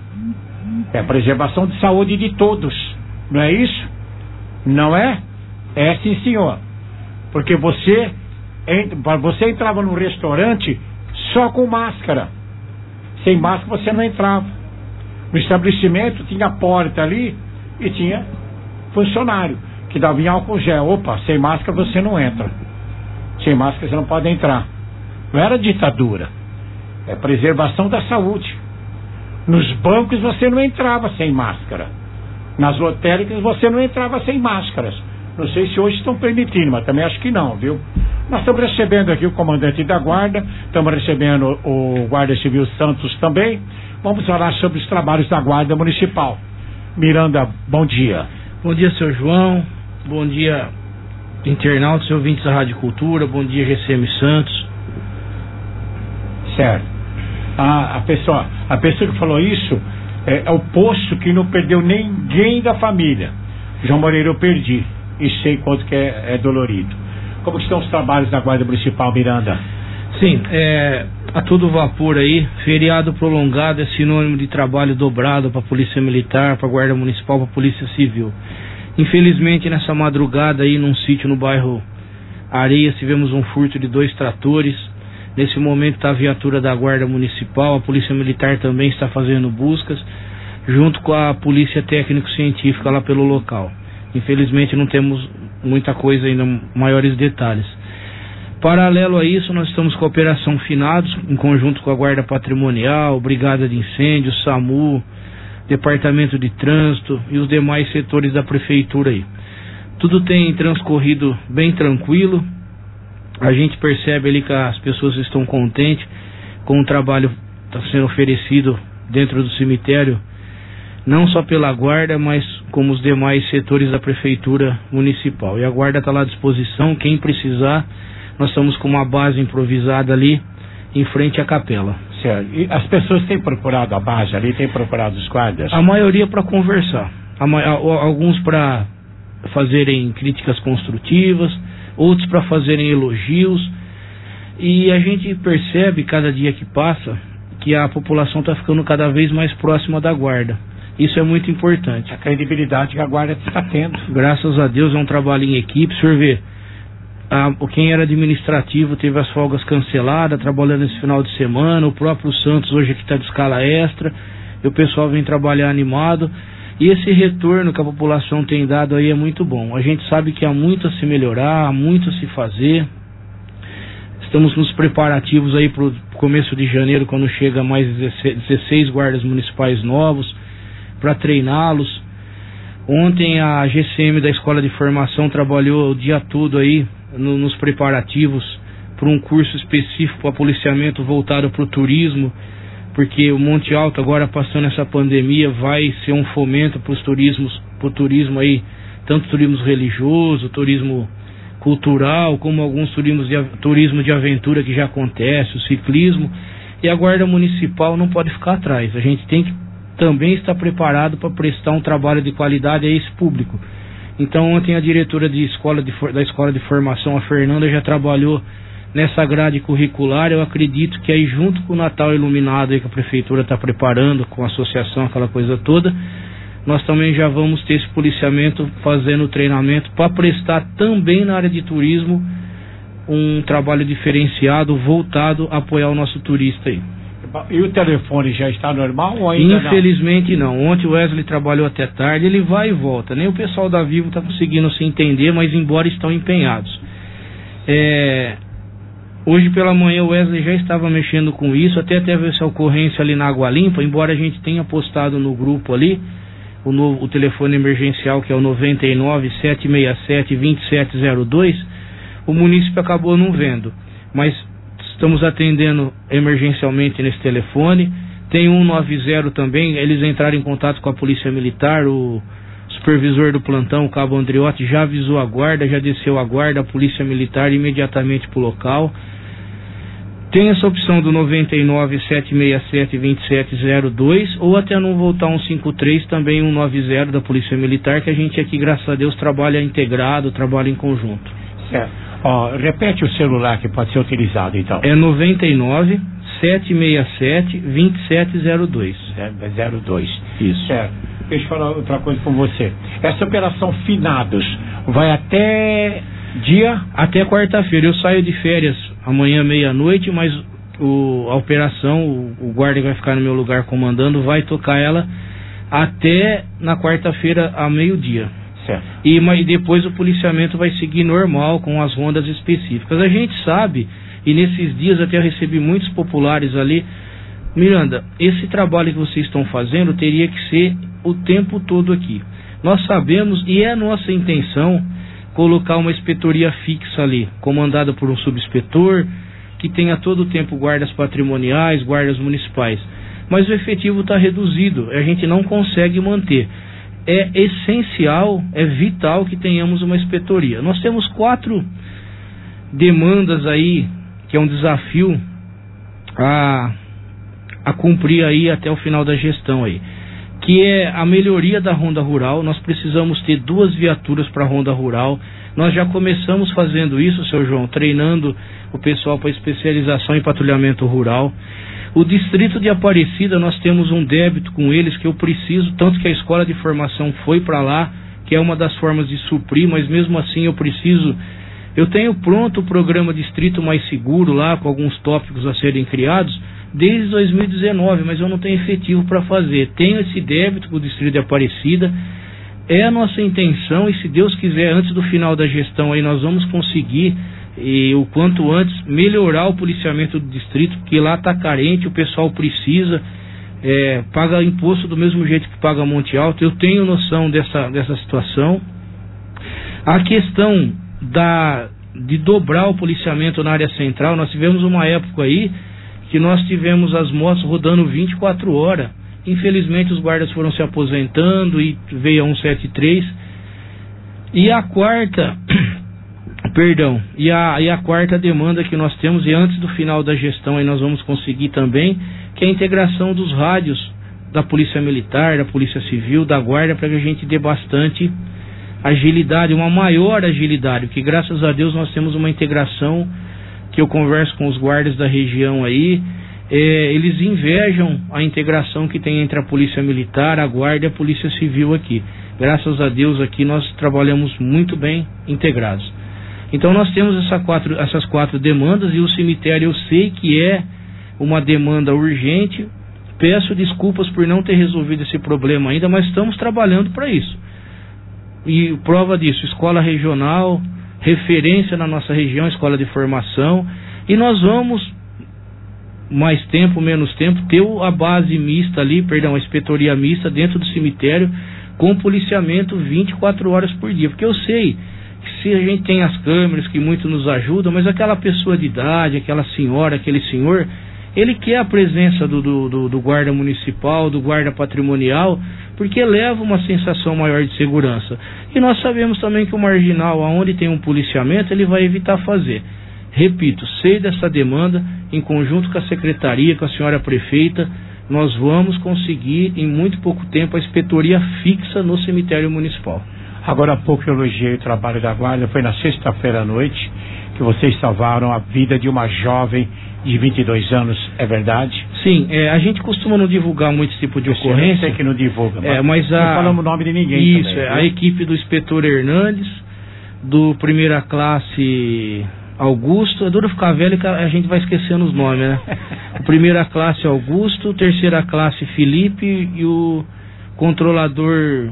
É a preservação de saúde de todos, não é isso? Não é? É sim, senhor. Porque você entrava num restaurante só com máscara. Sem máscara você não entrava. No estabelecimento tinha porta ali e tinha funcionário que dava em álcool gel. Opa, sem máscara você não entra. Sem máscara você não pode entrar. Não era ditadura. É preservação da saúde. Nos bancos você não entrava sem máscara. Nas lotéricas você não entrava sem máscaras. Não sei se hoje estão permitindo, mas também acho que não, viu? Nós estamos recebendo aqui o comandante da guarda, estamos recebendo o guarda civil Santos também. Vamos falar sobre os trabalhos da guarda municipal. Miranda, bom dia. Bom dia, seu João. Bom dia, internautas e ouvintes da Rádio Cultura. Bom dia, GCM Santos. Certo. A pessoa que falou isso é o poço que não perdeu ninguém da família. João Moreira, eu perdi e sei quanto que é dolorido. Como estão os trabalhos da Guarda Municipal, Miranda? Sim, a todo vapor aí. Feriado prolongado é sinônimo de trabalho dobrado para a Polícia Militar, para a Guarda Municipal, para a Polícia Civil. Infelizmente, nessa madrugada aí, num sítio no bairro Areias, tivemos um furto de 2 tratores. Nesse momento está a viatura da Guarda Municipal, a Polícia Militar também está fazendo buscas, junto com a Polícia Técnico-Científica lá pelo local. Infelizmente não temos muita coisa ainda, maiores detalhes. Paralelo a isso, nós estamos com a Operação Finados, em conjunto com a Guarda Patrimonial, Brigada de Incêndio, SAMU, Departamento de Trânsito e os demais setores da Prefeitura aí. Tudo tem transcorrido bem tranquilo. A gente percebe ali que as pessoas estão contentes com o trabalho que está sendo oferecido dentro do cemitério, não só pela guarda, mas como os demais setores da prefeitura municipal. E a guarda está lá à disposição, quem precisar. Nós estamos com uma base improvisada ali, em frente à capela. Certo. E as pessoas têm procurado a base ali, têm procurado os guardas? A maioria para conversar. Alguns para fazerem críticas construtivas, outros para fazerem elogios, e a gente percebe cada dia que passa que a população está ficando cada vez mais próxima da guarda. Isso é muito importante. A credibilidade que a guarda está tendo. Graças a Deus é um trabalho em equipe. O senhor vê, quem era administrativo teve as folgas canceladas, trabalhando esse final de semana. O próprio Santos hoje aqui está de escala extra, e o pessoal vem trabalhar animado. E esse retorno que a população tem dado aí é muito bom. A gente sabe que há muito a se melhorar, há muito a se fazer. Estamos nos preparativos aí para o começo de janeiro, quando chega mais 16 guardas municipais novos, para treiná-los. Ontem a GCM da Escola de Formação trabalhou o dia todo aí nos preparativos para um curso específico para policiamento voltado para o turismo, porque o Monte Alto, agora passando essa pandemia, vai ser um fomento para o turismo aí, tanto turismo religioso, turismo cultural, como alguns turismo de aventura que já acontece, o ciclismo. E a Guarda Municipal não pode ficar atrás. A gente tem que também estar preparado para prestar um trabalho de qualidade a esse público. Então ontem a diretora da Escola de Formação, a Fernanda, já trabalhou nessa grade curricular. Eu acredito que aí, junto com o Natal Iluminado aí que a Prefeitura está preparando, com a associação, aquela coisa toda, nós também já vamos ter esse policiamento fazendo treinamento para prestar também na área de turismo um trabalho diferenciado, voltado a apoiar o nosso turista aí. E o telefone já está normal ou ainda Infelizmente não. Ontem o Wesley trabalhou até tarde, ele vai e volta. Nem o pessoal da Vivo está conseguindo se entender, mas embora estão empenhados. Hoje pela manhã o Wesley já estava mexendo com isso, até teve essa ocorrência ali na Água Limpa, embora a gente tenha postado no grupo ali, o telefone emergencial, que é o 99-767-2702, o munícipe acabou não vendo. Mas estamos atendendo emergencialmente nesse telefone. Tem 190 também, eles entraram em contato com a Polícia Militar, o supervisor do plantão, o Cabo Andriotti, já avisou a guarda, já desceu a guarda, a Polícia Militar imediatamente para o local. Tem essa opção do 99-767-2702, ou até não voltar 153, também 190 da Polícia Militar, que a gente aqui, graças a Deus, trabalha integrado, trabalha em conjunto. Certo. Repete o celular que pode ser utilizado, então. É 99-767-2702. 02. Isso. Certo. Deixa eu falar outra coisa com você. Essa operação Finados vai até dia? Até quarta-feira. Eu saio de férias amanhã meia-noite, mas a operação, o guarda vai ficar no meu lugar comandando, vai tocar ela até na quarta-feira a meio-dia. Certo. E depois o policiamento vai seguir normal com as rondas específicas. A gente sabe, e nesses dias até eu recebi muitos populares ali: Miranda, esse trabalho que vocês estão fazendo teria que ser o tempo todo aqui. Nós sabemos, e é nossa intenção, colocar uma inspetoria fixa ali, comandada por um subinspetor, que tenha todo o tempo guardas patrimoniais, guardas municipais. Mas o efetivo está reduzido, a gente não consegue manter. É essencial, é vital que tenhamos uma inspetoria. Nós temos 4 demandas aí, que é um desafio a cumprir aí até o final da gestão aí, que é a melhoria da ronda rural. Nós precisamos ter 2 viaturas para a ronda rural. Nós já começamos fazendo isso, seu João, treinando o pessoal para especialização em patrulhamento rural. O distrito de Aparecida, nós temos um débito com eles que eu preciso, tanto que a escola de formação foi para lá, que é uma das formas de suprir, mas mesmo assim eu tenho pronto o programa Distrito Mais Seguro lá, com alguns tópicos a serem criados, desde 2019, mas eu não tenho efetivo para fazer. Tenho esse débito com o distrito de Aparecida, é a nossa intenção, e se Deus quiser, antes do final da gestão aí nós vamos conseguir, e o quanto antes, melhorar o policiamento do distrito, porque lá está carente, o pessoal precisa, paga imposto do mesmo jeito que paga Monte Alto. Eu tenho noção dessa situação. A questão de dobrar o policiamento na área central, nós tivemos uma época aí que nós tivemos as motos rodando 24 horas. Infelizmente os guardas foram se aposentando e veio a 173. E a quarta demanda que nós temos, e antes do final da gestão aí nós vamos conseguir também, que é a integração dos rádios da Polícia Militar, da Polícia Civil, da Guarda, para que a gente dê bastante agilidade, uma maior agilidade, porque graças a Deus nós temos uma integração que eu converso com os guardas da região aí, eles invejam a integração que tem entre a Polícia Militar, a Guarda e a Polícia Civil aqui. Graças a Deus aqui nós trabalhamos muito bem integrados. Então nós temos essas 4 demandas, e o cemitério eu sei que é uma demanda urgente. Peço desculpas por não ter resolvido esse problema ainda, mas estamos trabalhando para isso. E prova disso, escola regional, referência na nossa região, escola de formação, e nós vamos, mais tempo, menos tempo, ter a base mista ali, a inspetoria mista dentro do cemitério, com policiamento 24 horas por dia, porque eu sei que se a gente tem as câmeras que muito nos ajudam, mas aquela pessoa de idade, aquela senhora, aquele senhor, ele quer a presença do guarda municipal, do guarda patrimonial, porque leva uma sensação maior de segurança. E nós sabemos também que o marginal, aonde tem um policiamento, ele vai evitar fazer. Repito, sei dessa demanda, em conjunto com a secretaria, com a senhora prefeita, nós vamos conseguir em muito pouco tempo a inspetoria fixa no cemitério municipal. Agora há pouco eu elogiei o trabalho da Guarda, foi na sexta-feira à noite que vocês salvaram a vida de uma jovem de 22 anos, é verdade? Sim, a gente costuma não divulgar muito esse tipo de ocorrência. Eu sei que não divulga, mas não falamos o nome de ninguém. Isso, também, a equipe do inspetor Hernandes, do primeira classe Augusto, é duro ficar velho que a gente vai esquecendo os nomes, né? O primeira classe Augusto, terceira classe Felipe e o controlador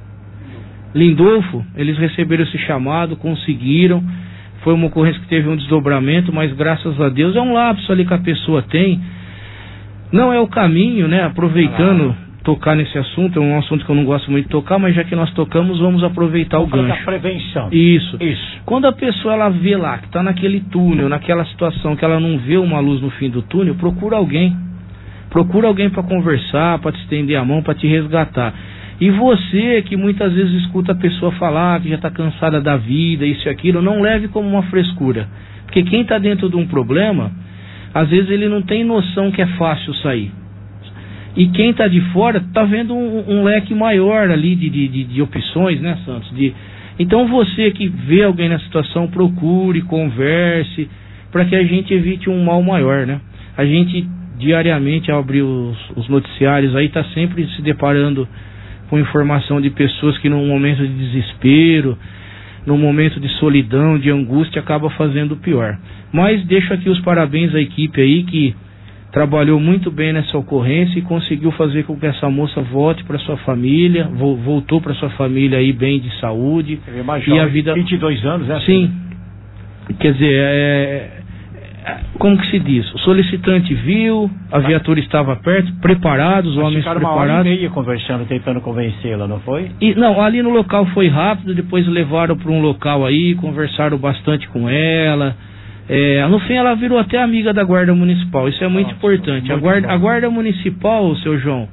Lindolfo, eles receberam esse chamado, conseguiram. Foi uma ocorrência que teve um desdobramento, mas graças a Deus é um lapso ali que a pessoa tem. Não é o caminho, né? Aproveitando, tocar nesse assunto, é um assunto que eu não gosto muito de tocar, mas já que nós tocamos, vamos aproveitar o gancho. Da prevenção. Isso. Quando a pessoa ela vê lá, que está naquele túnel, naquela situação que ela não vê uma luz no fim do túnel, procura alguém. Procura alguém para conversar, para te estender a mão, para te resgatar. E você que muitas vezes escuta a pessoa falar que já está cansada da vida, isso e aquilo, não leve como uma frescura. Porque quem está dentro de um problema, às vezes ele não tem noção que é fácil sair. E quem está de fora está vendo um leque maior ali de opções, né, Santos? Então você que vê alguém na situação, procure, converse, para que a gente evite um mal maior, né? A gente diariamente, ao abrir os noticiários aí, está sempre se deparando com informação de pessoas que num momento de desespero, num momento de solidão, de angústia, acaba fazendo o pior. Mas deixo aqui os parabéns à equipe aí que trabalhou muito bem nessa ocorrência e conseguiu fazer com que essa moça volte para sua família, voltou para sua família aí bem de saúde. E a vida... 22 anos, né? Sim. Quer dizer, como que se diz? O solicitante viu, a viatura estava perto, preparados, os homens preparados. Uma hora e meia conversando, tentando convencê-la, não foi? Não, ali no local foi rápido, depois levaram para um local aí, conversaram bastante com ela. No fim ela virou até amiga da Guarda Municipal, isso é muito importante. A Guarda Municipal, seu João,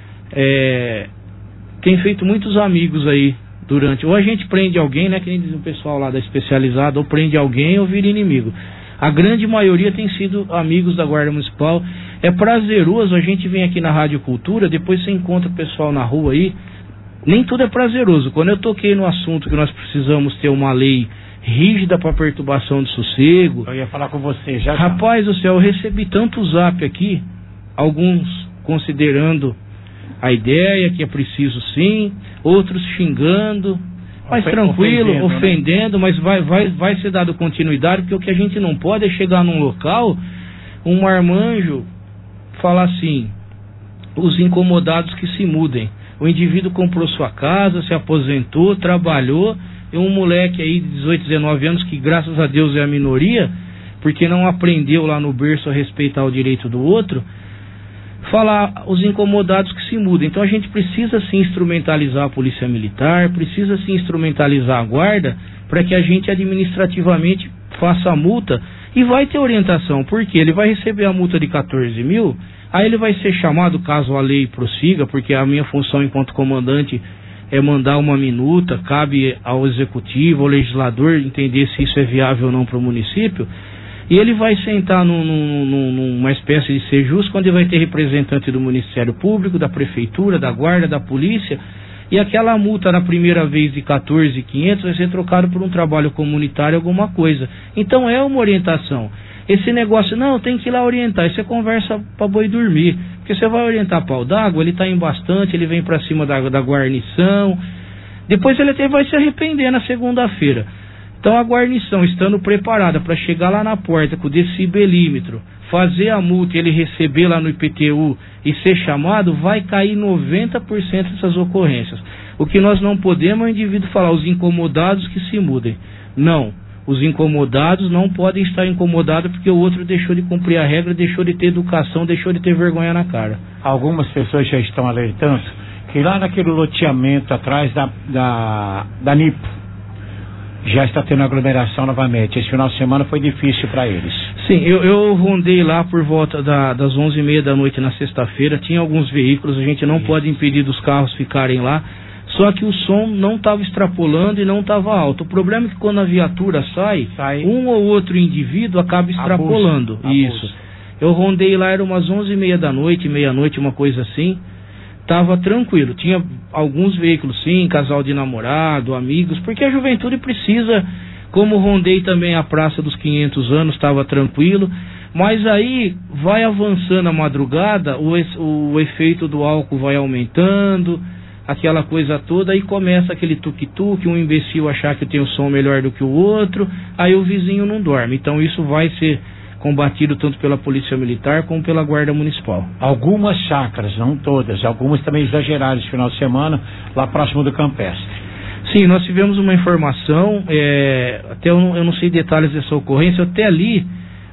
tem feito muitos amigos aí durante... Ou a gente prende alguém, né, que nem diz o pessoal lá da especializada, ou prende alguém ou vira inimigo. A grande maioria tem sido amigos da Guarda Municipal. É prazeroso, a gente vem aqui na Rádio Cultura, depois você encontra o pessoal na rua aí, nem tudo é prazeroso. Quando eu toquei no assunto que nós precisamos ter uma lei rígida para perturbação de sossego... Eu ia falar com você já. Rapaz do céu, eu recebi tanto zap aqui, alguns considerando a ideia que é preciso sim, outros xingando, mas tranquilo, ofendendo, né? Mas vai ser dado continuidade, porque o que a gente não pode é chegar num local, um marmanjo falar assim, os incomodados que se mudem. O indivíduo comprou sua casa, se aposentou, trabalhou, e um moleque aí de 18, 19 anos, que graças a Deus é a minoria, porque não aprendeu lá no berço a respeitar o direito do outro, falar os incomodados que se mudem. Então a gente precisa sim instrumentalizar a polícia militar, precisa sim instrumentalizar a guarda, para que a gente administrativamente faça a multa, e vai ter orientação, porque ele vai receber a multa de 14 mil, aí ele vai ser chamado, caso a lei prossiga, porque a minha função enquanto comandante é mandar uma minuta, cabe ao executivo, ao legislador entender se isso é viável ou não para o município, e ele vai sentar numa espécie de ser justo, quando ele vai ter representante do Ministério Público, da Prefeitura, da Guarda, da Polícia, e aquela multa na primeira vez de 14.500 vai ser trocada por um trabalho comunitário, alguma coisa. Então é uma orientação. Esse negócio, não, tem que ir lá orientar, isso é conversa para boi dormir, porque você vai orientar pau d'água, ele está em bastante, ele vem para cima da guarnição, depois ele até vai se arrepender na segunda-feira. Então a guarnição, estando preparada para chegar lá na porta com o decibelímetro, fazer a multa e ele receber lá no IPTU e ser chamado, vai cair 90% dessas ocorrências. O que nós não podemos é o indivíduo falar, os incomodados que se mudem. Não, os incomodados não podem estar incomodados porque o outro deixou de cumprir a regra, deixou de ter educação, deixou de ter vergonha na cara. Algumas pessoas já estão alertando que lá naquele loteamento atrás da NIPO, já está tendo aglomeração novamente. Esse final de semana foi difícil para eles. Sim, eu rondei lá por volta das 11h30 da noite na sexta-feira. Tinha alguns veículos, a gente não pode impedir dos carros ficarem lá. Só que o som não estava extrapolando e não estava alto. O problema é que quando a viatura sai, um ou outro indivíduo acaba extrapolando. Isso. Eu rondei lá, era umas 11h30 da noite, meia-noite, uma coisa assim. Tava tranquilo, tinha alguns veículos sim, casal de namorado, amigos, porque a juventude precisa, como rondei também a Praça dos 500 anos, estava tranquilo, mas aí vai avançando a madrugada, o efeito do álcool vai aumentando, aquela coisa toda, aí começa aquele tuk-tuk, um imbecil achar que tem o som melhor do que o outro, aí o vizinho não dorme, então isso vai ser combatido tanto pela Polícia Militar como pela Guarda Municipal. Algumas chácaras, não todas, algumas também exageraram esse final de semana, lá próximo do Campestre. Sim, nós tivemos uma informação, até eu não sei detalhes dessa ocorrência, até ali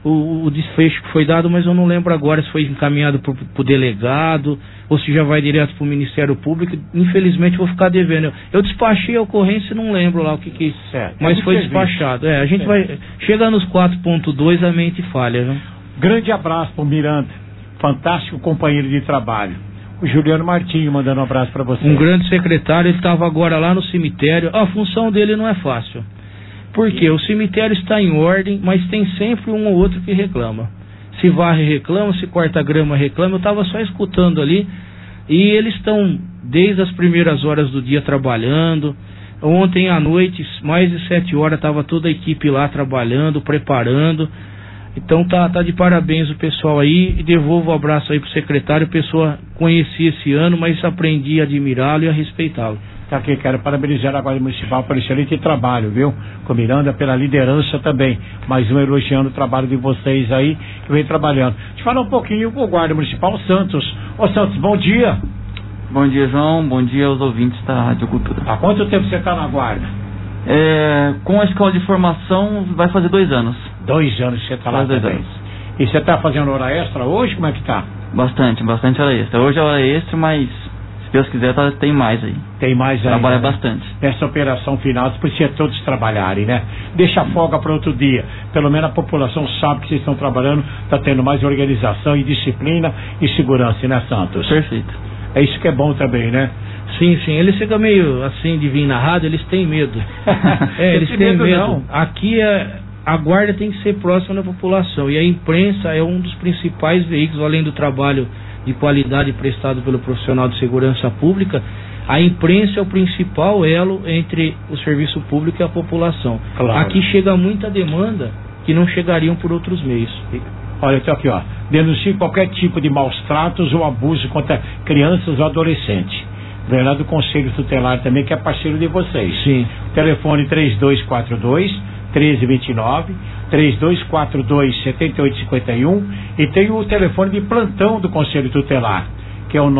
o desfecho que foi dado, mas eu não lembro agora se foi encaminhado para o delegado ou se já vai direto para o Ministério Público. Infelizmente vou ficar devendo. Eu despachei a ocorrência e não lembro lá o que certo. Mas foi despachado. A gente vai chegar nos 4.2, a mente falha, viu? Grande abraço pro Miranda, fantástico companheiro de trabalho. O Juliano Martinho mandando um abraço para você. Um grande secretário, ele estava agora lá no cemitério. A função dele não é fácil. Porque o cemitério está em ordem, mas tem sempre um ou outro que reclama. Se varre, reclama, se corta grama, reclama. Eu estava só escutando ali. E eles estão desde as primeiras horas do dia trabalhando. Ontem à noite, mais de 7 horas, estava toda a equipe lá trabalhando, preparando. Então tá de parabéns o pessoal aí. E devolvo o abraço aí pro secretário. Pessoa conheci esse ano, mas aprendi a admirá-lo e a respeitá-lo. Tá aqui, quero parabenizar a Guarda Municipal pelo excelente trabalho, viu? Com Miranda, pela liderança também. Mais um elogiando o trabalho de vocês aí, que vem trabalhando. Deixa eu falar um pouquinho com o Guarda Municipal Santos. Ô Santos, bom dia. Bom dia, João. Bom dia aos ouvintes da Rádio Cultura. Há quanto tempo você tá na Guarda? Com a escola de formação vai fazer 2 anos. 2 anos que você tá lá também. E você tá fazendo hora extra hoje? Como é que tá? Bastante hora extra. Hoje é hora extra, mas se Deus quiser tem mais aí. Tem mais aí. Trabalha bastante. Nessa operação final, precisa todos trabalharem, né? Deixa a folga para outro dia. Pelo menos a população sabe que vocês estão trabalhando, tá tendo mais organização e disciplina e segurança, né, Santos? Perfeito. É isso que é bom também, né? Sim, eles ficam meio assim de vir na rádio, eles têm medo. Eles têm medo. Não. Aqui a guarda tem que ser próxima da população e a imprensa é um dos principais veículos, além do trabalho de qualidade prestado pelo profissional de segurança pública. A imprensa é o principal elo entre o serviço público e a população. Claro. Aqui chega muita demanda que não chegariam por outros meios. Olha, então aqui, ó. Denuncie qualquer tipo de maus tratos ou abuso contra crianças ou adolescentes. Vem lá do Conselho Tutelar também, que é parceiro de vocês. Sim. Telefone 3242-1329, 3242-7851 e tem o telefone de plantão do Conselho Tutelar, que é o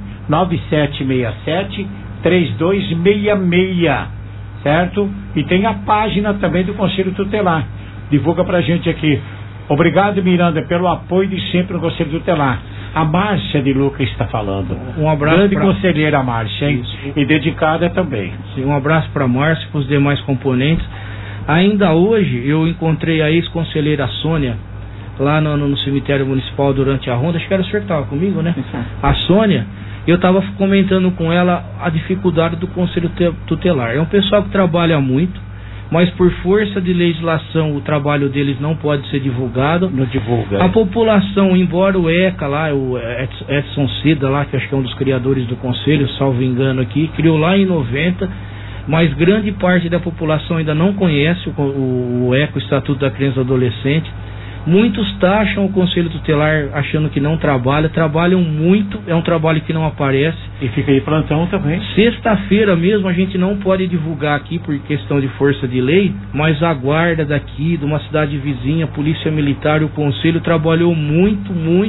99767-3266, certo? E tem a página também do Conselho Tutelar. Divulga pra gente aqui. Obrigado, Miranda, pelo apoio de sempre no Conselho Tutelar. A Márcia de Lucas está falando. Um abraço. Grande conselheira, Márcia, hein? E dedicada também. Sim, um abraço para a Márcia e para os demais componentes. Ainda hoje eu encontrei a ex-conselheira Sônia lá no cemitério municipal durante a ronda. Acho que era o senhor que estava comigo, né? Sim. A Sônia, eu estava comentando com ela a dificuldade do Conselho Tutelar. É um pessoal que trabalha muito, mas por força de legislação o trabalho deles não pode ser divulgado. Não divulga. A população, embora o ECA lá, o Edson Cida lá, que acho que é um dos criadores do conselho, salvo engano aqui, criou lá em 90, mas grande parte da população ainda não conhece o ECA, o Estatuto da Criança e do Adolescente. Muitos taxam o Conselho Tutelar achando que não trabalham muito, é um trabalho que não aparece. E fica aí plantão também. Sexta-feira mesmo a gente não pode divulgar aqui por questão de força de lei, mas a guarda daqui, de uma cidade vizinha, a Polícia Militar e o Conselho trabalhou muito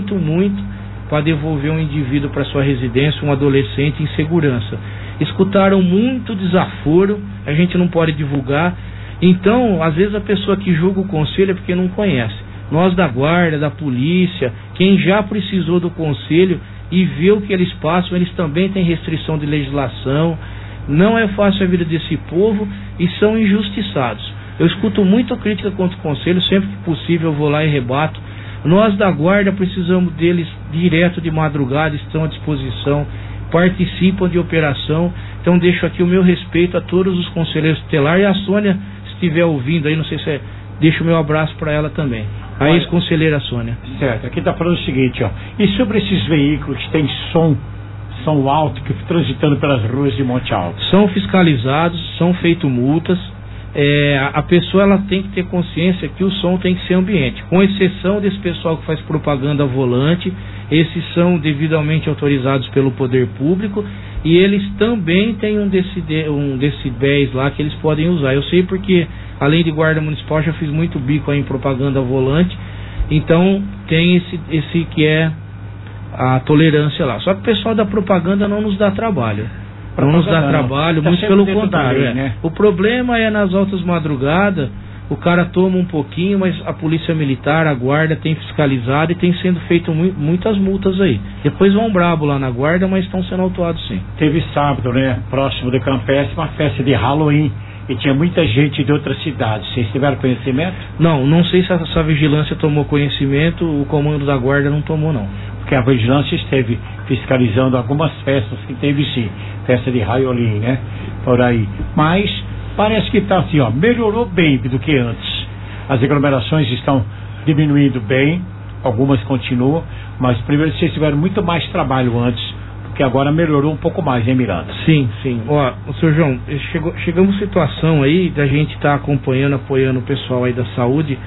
para devolver um indivíduo para sua residência, um adolescente em segurança. Escutaram muito desaforo, a gente não pode divulgar. Então, às vezes a pessoa que julga o Conselho é porque não conhece. Nós da guarda, da polícia, quem já precisou do conselho e vê o que eles passam, eles também têm restrição de legislação, não é fácil a vida desse povo e são injustiçados. Eu escuto muita crítica contra o conselho, sempre que possível eu vou lá e rebato. Nós da guarda precisamos deles direto de madrugada, estão à disposição, participam de operação, então deixo aqui o meu respeito a todos os conselheiros tutelares e a Sônia, se estiver ouvindo aí, não sei se é, deixo o meu abraço para ela também. A ex-conselheira Sônia. Certo, aqui está falando o seguinte, ó. E sobre esses veículos que têm som alto, que transitando pelas ruas de Monte Alto? São fiscalizados, são feitas multas. A pessoa ela tem que ter consciência que o som tem que ser ambiente, com exceção desse pessoal que faz propaganda ao volante. Esses são devidamente autorizados pelo poder público e eles também têm um decibéis lá que eles podem usar. Eu sei porque, além de guarda municipal, já fiz muito bico aí em propaganda ao volante, então tem esse que é a tolerância lá. Só que o pessoal da propaganda não nos dá trabalho. Não nos dá trabalho, muito pelo contrário. Né? O problema é nas altas madrugadas, o cara toma um pouquinho, mas a polícia militar, a guarda tem fiscalizado e tem sendo feito muitas multas aí. Depois vão brabo lá na guarda, mas estão sendo autuados sim. Teve sábado, né, próximo do Campestre, uma festa de Halloween e tinha muita gente de outras cidades. Vocês tiveram conhecimento? Não sei se essa vigilância tomou conhecimento, o comando da guarda não tomou não. Porque a vigilância esteve fiscalizando algumas festas que teve sim, festa de Halloween, né, por aí. Mas parece que está assim, ó, melhorou bem do que antes. As aglomerações estão diminuindo bem, algumas continuam, mas primeiro vocês tiveram muito mais trabalho antes, porque agora melhorou um pouco mais, hein, Miranda? Sim. Ó, Sr. João, chegamos a situação aí da gente estar acompanhando, apoiando o pessoal aí da saúde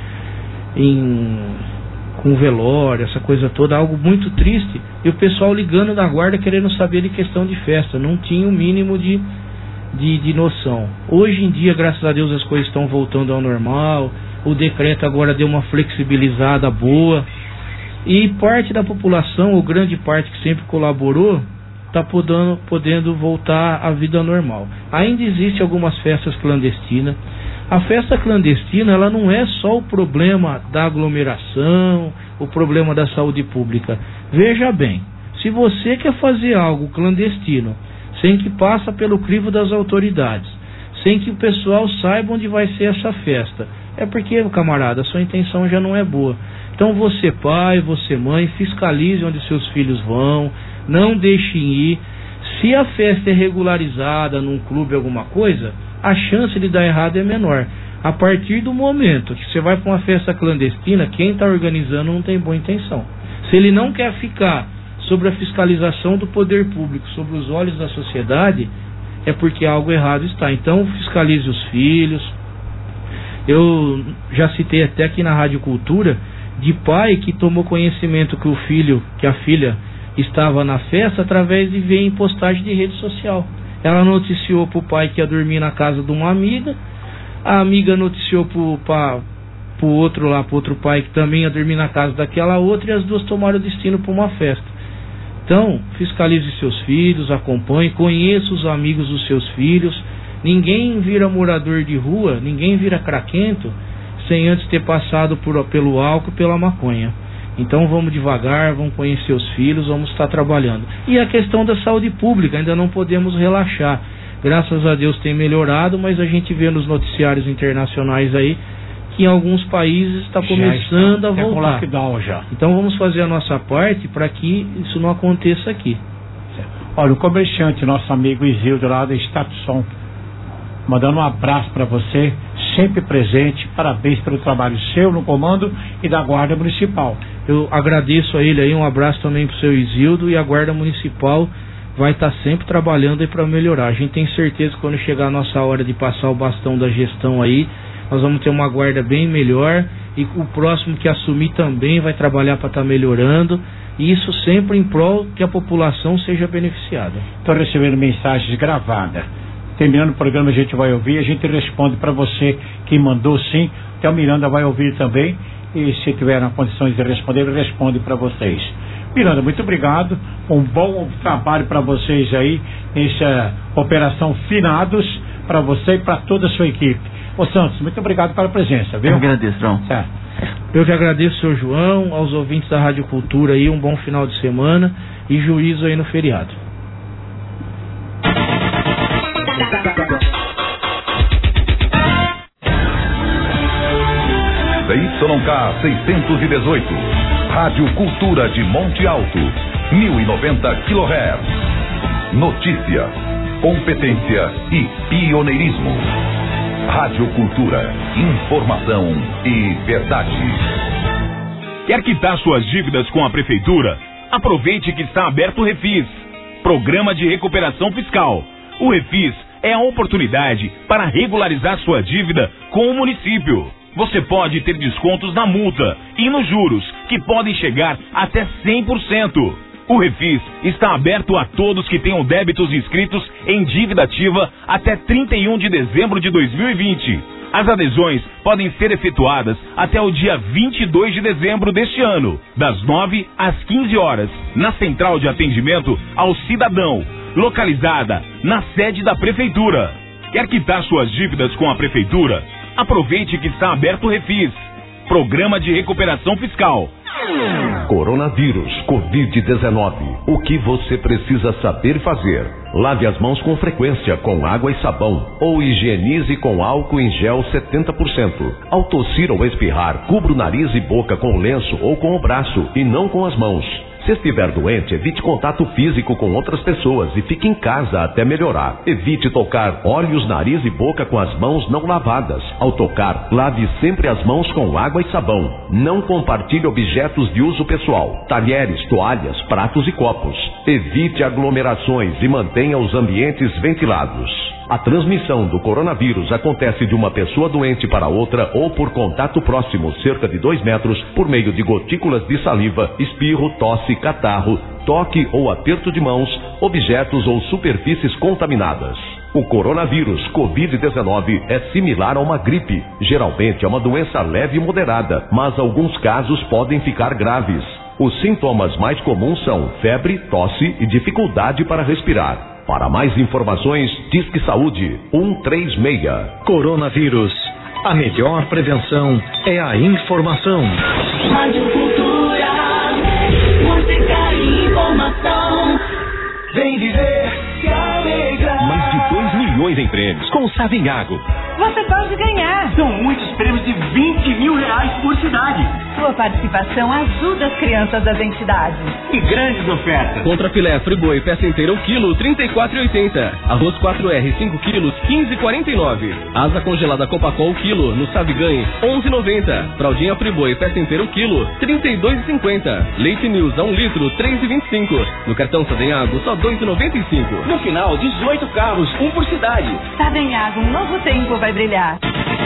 com velório, essa coisa toda, algo muito triste, e o pessoal ligando da guarda querendo saber de questão de festa, não tinha o mínimo de noção. Hoje em dia, graças a Deus, as coisas estão voltando ao normal, o decreto agora deu uma flexibilizada boa, e parte da população, ou grande parte que sempre colaborou, está podendo voltar à vida normal. Ainda existe algumas festas clandestinas. A festa clandestina, ela não é só o problema da aglomeração, o problema da saúde pública. Veja bem, se você quer fazer algo clandestino, sem que passe pelo crivo das autoridades, sem que o pessoal saiba onde vai ser essa festa, é porque, camarada, a sua intenção já não é boa. Então você pai, você mãe, fiscalize onde seus filhos vão, não deixem ir. Se a festa é regularizada num clube, alguma coisa, a chance de dar errado é menor. A partir do momento que você vai para uma festa clandestina, quem está organizando não tem boa intenção. Se ele não quer ficar sobre a fiscalização do poder público, sobre os olhos da sociedade, é porque algo errado está. Então fiscalize os filhos. Eu já citei até aqui na Rádio Cultura de pai que tomou conhecimento que a filha estava na festa através de ver em postagem de rede social. Ela noticiou para o pai que ia dormir na casa de uma amiga, a amiga noticiou para o outro pai que também ia dormir na casa daquela outra, e as duas tomaram o destino para uma festa. Então, fiscalize seus filhos, acompanhe, conheça os amigos dos seus filhos. Ninguém vira morador de rua, ninguém vira craquento sem antes ter passado pelo álcool, pela maconha. Então vamos devagar, vamos conhecer os filhos, vamos estar trabalhando. E a questão da saúde pública, ainda não podemos relaxar. Graças a Deus tem melhorado, mas a gente vê nos noticiários internacionais aí que em alguns países está começando a voltar. Então vamos fazer a nossa parte para que isso não aconteça aqui. Olha, o comerciante, nosso amigo Isildo lá da Statson, mandando um abraço para você, sempre presente, parabéns pelo trabalho seu no comando e da Guarda Municipal. Eu agradeço a ele aí, um abraço também pro seu Isildo, e a Guarda Municipal vai estar sempre trabalhando aí para melhorar. A gente tem certeza que quando chegar a nossa hora de passar o bastão da gestão aí, nós vamos ter uma guarda bem melhor, e o próximo que assumir também vai trabalhar para estar melhorando, e isso sempre em prol que a população seja beneficiada. Estou recebendo mensagens gravadas. Terminando o programa a gente vai ouvir, a gente responde para você que mandou sim, até o Miranda vai ouvir também, e se tiver na condições de responder, ele responde para vocês. Miranda, muito obrigado, um bom trabalho para vocês aí, nessa Operação Finados, para você e para toda a sua equipe. Ô Santos, muito obrigado pela presença, viu? Eu agradeço, João. Certo. Eu que agradeço, seu João, aos ouvintes da Rádio Cultura aí, um bom final de semana e juízo aí no feriado. ZYK 618, Rádio Cultura de Monte Alto, 1090 kHz. Notícia, competência e pioneirismo. Rádio Cultura, informação e verdade. Quer quitar suas dívidas com a Prefeitura? Aproveite que está aberto o Refis, Programa de Recuperação Fiscal. O Refis é a oportunidade para regularizar sua dívida com o município. Você pode ter descontos na multa e nos juros, que podem chegar até 100%. O Refis está aberto a todos que tenham débitos inscritos em dívida ativa até 31 de dezembro de 2020. As adesões podem ser efetuadas até o dia 22 de dezembro deste ano, das 9 às 15 horas, na Central de Atendimento ao Cidadão, localizada na sede da Prefeitura. Quer quitar suas dívidas com a Prefeitura? Aproveite que está aberto o Refis. Programa de Recuperação Fiscal. Coronavírus, Covid-19. O que você precisa saber fazer? Lave as mãos com frequência com água e sabão ou higienize com álcool em gel 70%. Ao tossir ou espirrar, cubra o nariz e boca com o lenço ou com o braço e não com as mãos. Se estiver doente, evite contato físico com outras pessoas e fique em casa até melhorar. Evite tocar olhos, nariz e boca com as mãos não lavadas. Ao tocar, lave sempre as mãos com água e sabão. Não compartilhe objetos de uso pessoal, talheres, toalhas, pratos e copos. Evite aglomerações e mantenha os ambientes ventilados. A transmissão do coronavírus acontece de uma pessoa doente para outra ou por contato próximo, cerca de 2 metros, por meio de gotículas de saliva, espirro, tosse, catarro, toque ou aperto de mãos, objetos ou superfícies contaminadas. O coronavírus Covid-19 é similar a uma gripe. Geralmente é uma doença leve e moderada, mas alguns casos podem ficar graves. Os sintomas mais comuns são febre, tosse e dificuldade para respirar. Para mais informações, Disque Saúde 136. Coronavírus. A melhor prevenção é a informação. Rádio Cultura, música e informação. Vem viver, se alegrar. Mais de 2 milhões em prêmios com o Savenhago. Você pode ganhar. São muitos prêmios de 20 mil reais por cidade. Sua participação ajuda as crianças das entidades. E grandes ofertas. Contra filé friboi peça inteira o quilo, R$ 34,80. Arroz 4R 5 quilos, R$ 15,49. Asa congelada Copacol quilo, no Saviganhe, R$ 11,90. Fraldinha friboi peça inteira o quilo, R$ 32,50. Leite News a 1 litro, R$ 3,25. No cartão Savenhago, só R$ 2,95. No final, 18 carros, um por cidade. Savenhago, um novo tempo vai brilhar.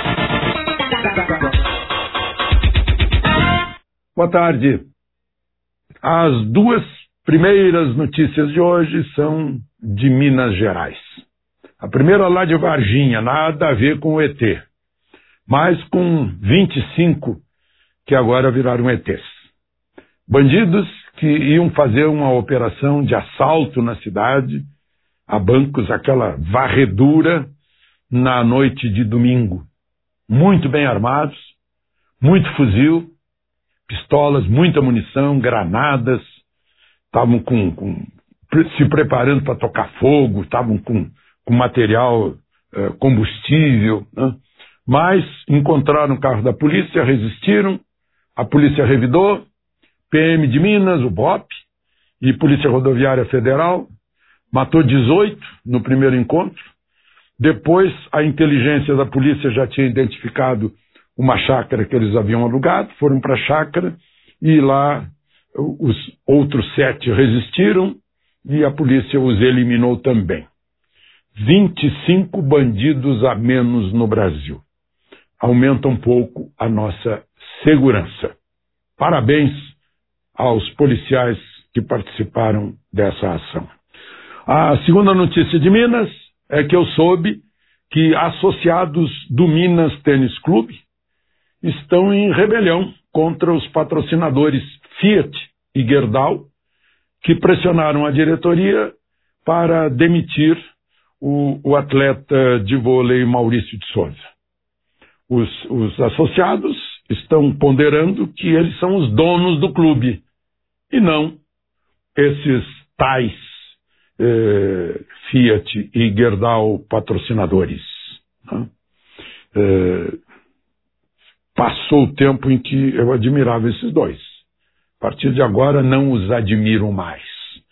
Boa tarde. As 2 primeiras notícias de hoje são de Minas Gerais. A primeira lá de Varginha, nada a ver com o ET, mas com 25 que agora viraram ETs. Bandidos que iam fazer uma operação de assalto na cidade, a bancos, aquela varredura na noite de domingo. Muito bem armados, muito fuzil, pistolas, muita munição, granadas, estavam se preparando para tocar fogo, estavam com material combustível, né? Mas encontraram o carro da polícia, resistiram, a polícia revidou, PM de Minas, o BOP e Polícia Rodoviária Federal, matou 18 no primeiro encontro. Depois a inteligência da polícia já tinha identificado uma chácara que eles haviam alugado, foram para a chácara e lá os outros 7 resistiram e a polícia os eliminou também. 25 bandidos a menos no Brasil. Aumenta um pouco a nossa segurança. Parabéns aos policiais que participaram dessa ação. A segunda notícia de Minas é que eu soube que associados do Minas Tênis Clube estão em rebelião contra os patrocinadores Fiat e Gerdau, que pressionaram a diretoria para demitir o atleta de vôlei Maurício de Souza. Os associados estão ponderando que eles são os donos do clube e não esses tais Fiat e Gerdau patrocinadores. Né? Passou o tempo em que eu admirava esses dois. A partir de agora não os admiro mais.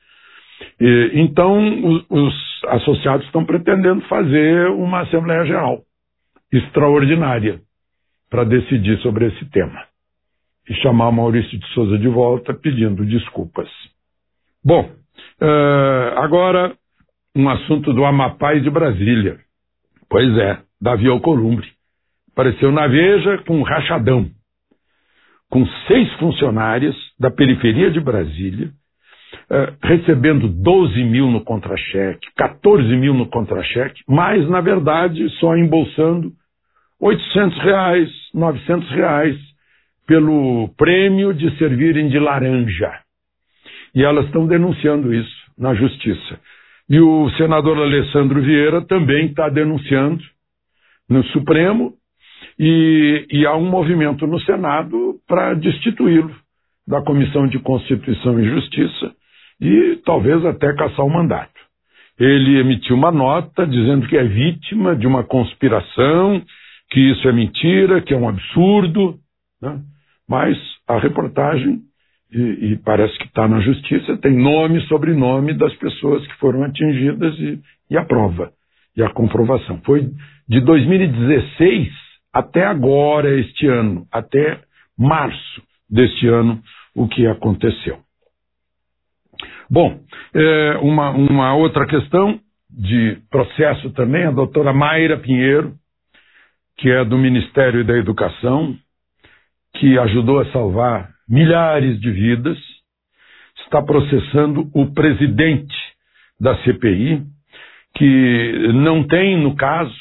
Então os associados estão pretendendo fazer uma Assembleia Geral extraordinária para decidir sobre esse tema e chamar Maurício de Souza de volta pedindo desculpas. Bom, agora um assunto do Amapá e de Brasília. Pois é, Davi Alcolumbre apareceu na Veja com um rachadão, com 6 funcionários da periferia de Brasília, recebendo 12 mil no contra-cheque, 14 mil no contra-cheque, mas, na verdade, só embolsando R$800, R$900 pelo prêmio de servirem de laranja. E elas estão denunciando isso na Justiça. E o senador Alessandro Vieira também está denunciando no Supremo e há um movimento no Senado para destituí-lo da Comissão de Constituição e Justiça e talvez até cassar o mandato. Ele emitiu uma nota dizendo que é vítima de uma conspiração, que isso é mentira, que é um absurdo, né? Mas a reportagem, e parece que está na Justiça, tem nome e sobrenome das pessoas que foram atingidas e a prova, e a comprovação. Foi de 2016 até agora, este ano, até março deste ano, o que aconteceu. Bom, uma outra questão de processo também, a doutora Mayra Pinheiro, que é do Ministério da Educação, que ajudou a salvar milhares de vidas, está processando o presidente da CPI, que não tem, no caso,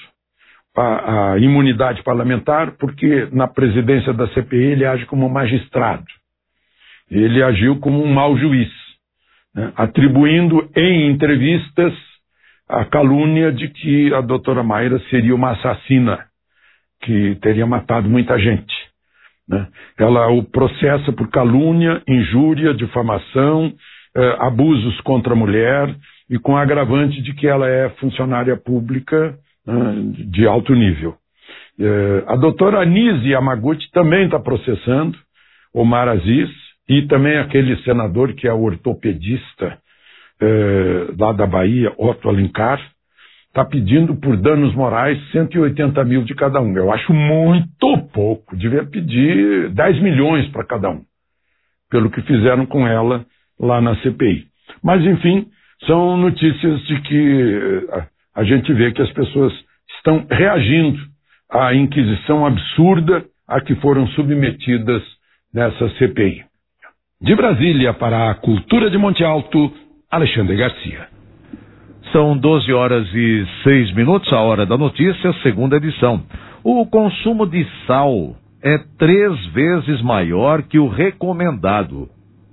a imunidade parlamentar, porque na presidência da CPI ele age como magistrado. Ele agiu como um mau juiz, né, atribuindo em entrevistas a calúnia de que a doutora Mayra seria uma assassina, que teria matado muita gente, né? Ela o processa por calúnia, injúria, difamação, abusos contra a mulher e com a agravante de que ela é funcionária pública, né, de alto nível. A doutora Anise Yamaguchi também está processando Omar Aziz e também aquele senador que é o ortopedista lá da Bahia, Otto Alencar, está pedindo por danos morais 180 mil de cada um. Eu acho muito pouco, devia pedir 10 milhões para cada um, pelo que fizeram com ela lá na CPI. Mas, enfim, são notícias de que a gente vê que as pessoas estão reagindo à inquisição absurda a que foram submetidas nessa CPI. De Brasília para a Cultura de Monte Alto, Alexandre Garcia. São 12h06, a hora da notícia, segunda edição. O consumo de sal é 3 vezes maior que o recomendado.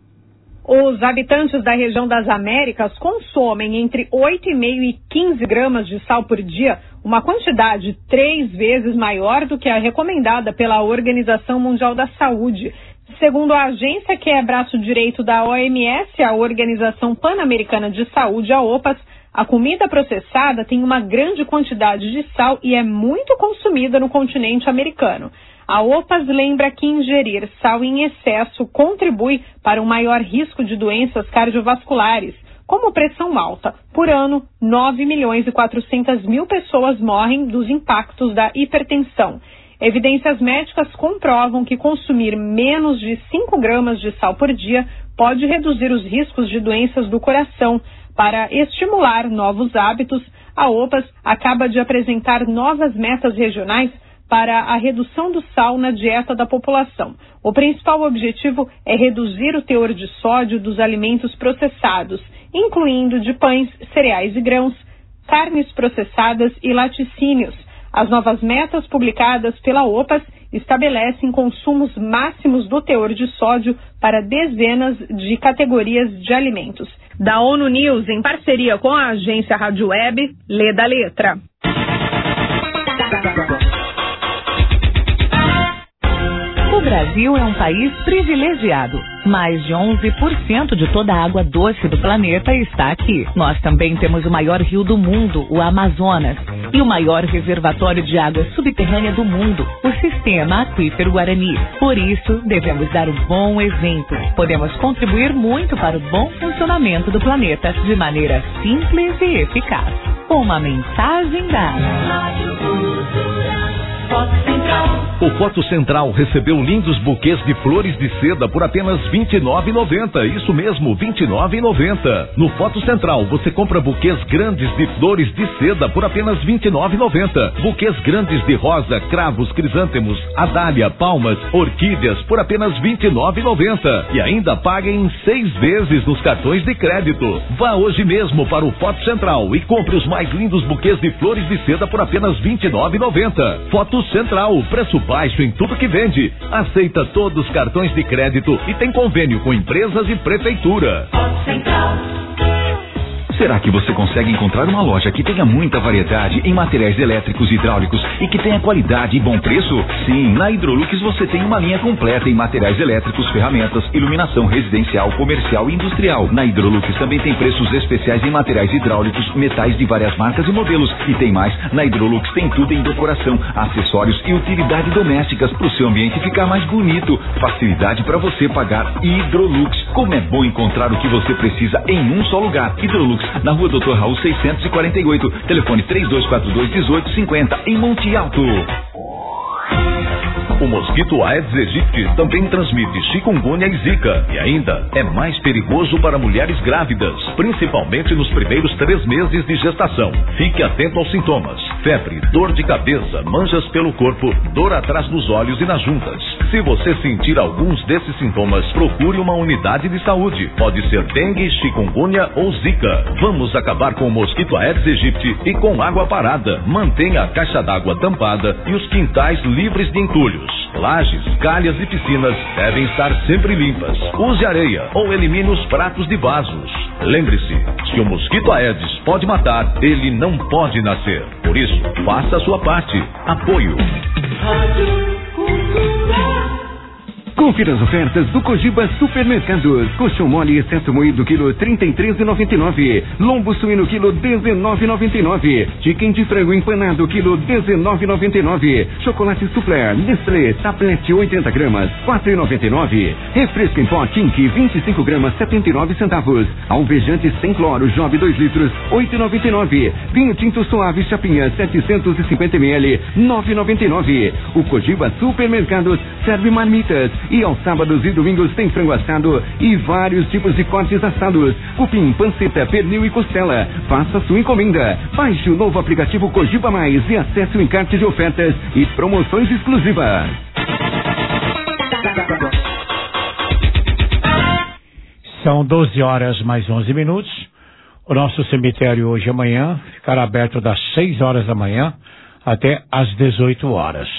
Os habitantes da região das Américas consomem entre 8,5 e 15 gramas de sal por dia, uma quantidade 3 vezes maior do que a recomendada pela Organização Mundial da Saúde. Segundo a agência, que é braço direito da OMS, a Organização Pan-Americana de Saúde, a OPAS, a comida processada tem uma grande quantidade de sal e é muito consumida no continente americano. A OPAS lembra que ingerir sal em excesso contribui para um maior risco de doenças cardiovasculares, como pressão alta. Por ano, 9.400.000 pessoas morrem dos impactos da hipertensão. Evidências médicas comprovam que consumir menos de 5 gramas de sal por dia pode reduzir os riscos de doenças do coração. Para estimular novos hábitos, a OPAS acaba de apresentar novas metas regionais para a redução do sal na dieta da população. O principal objetivo é reduzir o teor de sódio dos alimentos processados, incluindo de pães, cereais e grãos, carnes processadas e laticínios. As novas metas publicadas pela OPAS estabelecem consumos máximos do teor de sódio para dezenas de categorias de alimentos. Da ONU News, em parceria com a agência Rádio Web, lê da letra. O Brasil é um país privilegiado. Mais de 11% de toda a água doce do planeta está aqui. Nós também temos o maior rio do mundo, o Amazonas, e o maior reservatório de água subterrânea do mundo, o Sistema Aquífero Guarani. Por isso, devemos dar um bom exemplo. Podemos contribuir muito para o bom funcionamento do planeta de maneira simples e eficaz. Uma mensagem da O Foto Central recebeu lindos buquês de flores de seda por apenas R$ 29,90. Isso mesmo, R$ 29,90. No Foto Central você compra buquês grandes de flores de seda por apenas R$ 29,90. Buquês grandes de rosa, cravos, crisântemos, adália, palmas, orquídeas por apenas R$ 29,90. E ainda pague em 6 vezes nos cartões de crédito. Vá hoje mesmo para o Foto Central e compre os mais lindos buquês de flores de seda por apenas R$ 29,90. Foto Central, preço baixo em tudo que vende. Aceita todos os cartões de crédito e tem convênio com empresas e prefeitura. Será que você consegue encontrar uma loja que tenha muita variedade em materiais elétricos e hidráulicos e que tenha qualidade e bom preço? Sim, na Hidrolux você tem uma linha completa em materiais elétricos, ferramentas, iluminação residencial, comercial e industrial. Na Hidrolux também tem preços especiais em materiais hidráulicos, metais de várias marcas e modelos. E tem mais, na Hidrolux tem tudo em decoração, acessórios e utilidades domésticas para o seu ambiente ficar mais bonito. Facilidade para você pagar. Hidrolux. Como é bom encontrar o que você precisa em um só lugar. Hidrolux, na Rua Dr. Raul 648, telefone 3242-1850, em Monte Alto. O mosquito Aedes aegypti também transmite chikungunya e zika e ainda é mais perigoso para mulheres grávidas, principalmente nos primeiros 3 meses de gestação. Fique atento aos sintomas: febre, dor de cabeça, manchas pelo corpo, dor atrás dos olhos e nas juntas. Se você sentir alguns desses sintomas, procure uma unidade de saúde. Pode ser dengue, chikungunya ou zika. Vamos acabar com o mosquito Aedes aegypti e com água parada. Mantenha a caixa d'água tampada e os quintais livres de entulhos. Lajes, calhas e piscinas devem estar sempre limpas. Use areia ou elimine os pratos de vasos. Lembre-se, se o mosquito Aedes pode matar, ele não pode nascer. Por isso, faça a sua parte. Apoio. Confira as ofertas do Cogiba Supermercados. Coxão mole exceto moído quilo 33,99. Lombo suíno quilo 19,99. Chicken de frango empanado quilo 19,99. Chocolate Soufflé Nestlé tablete 80 gramas 4,99. Refresco em pó Tink 25 gramas 79 centavos. Alvejante sem cloro Job 2 litros 8,99. Vinho tinto suave Chapinha 750 ml 9,99. O Cogiba Supermercados serve marmitas. E aos sábados e domingos tem frango assado e vários tipos de cortes assados. Cupim, panceta, pernil e costela. Faça sua encomenda. Baixe o novo aplicativo Cogiba Mais e acesse o encarte de ofertas e promoções exclusivas. São 12 horas mais 11 minutos. O nosso cemitério hoje e amanhã ficará aberto das 6 horas da manhã até às 18 horas.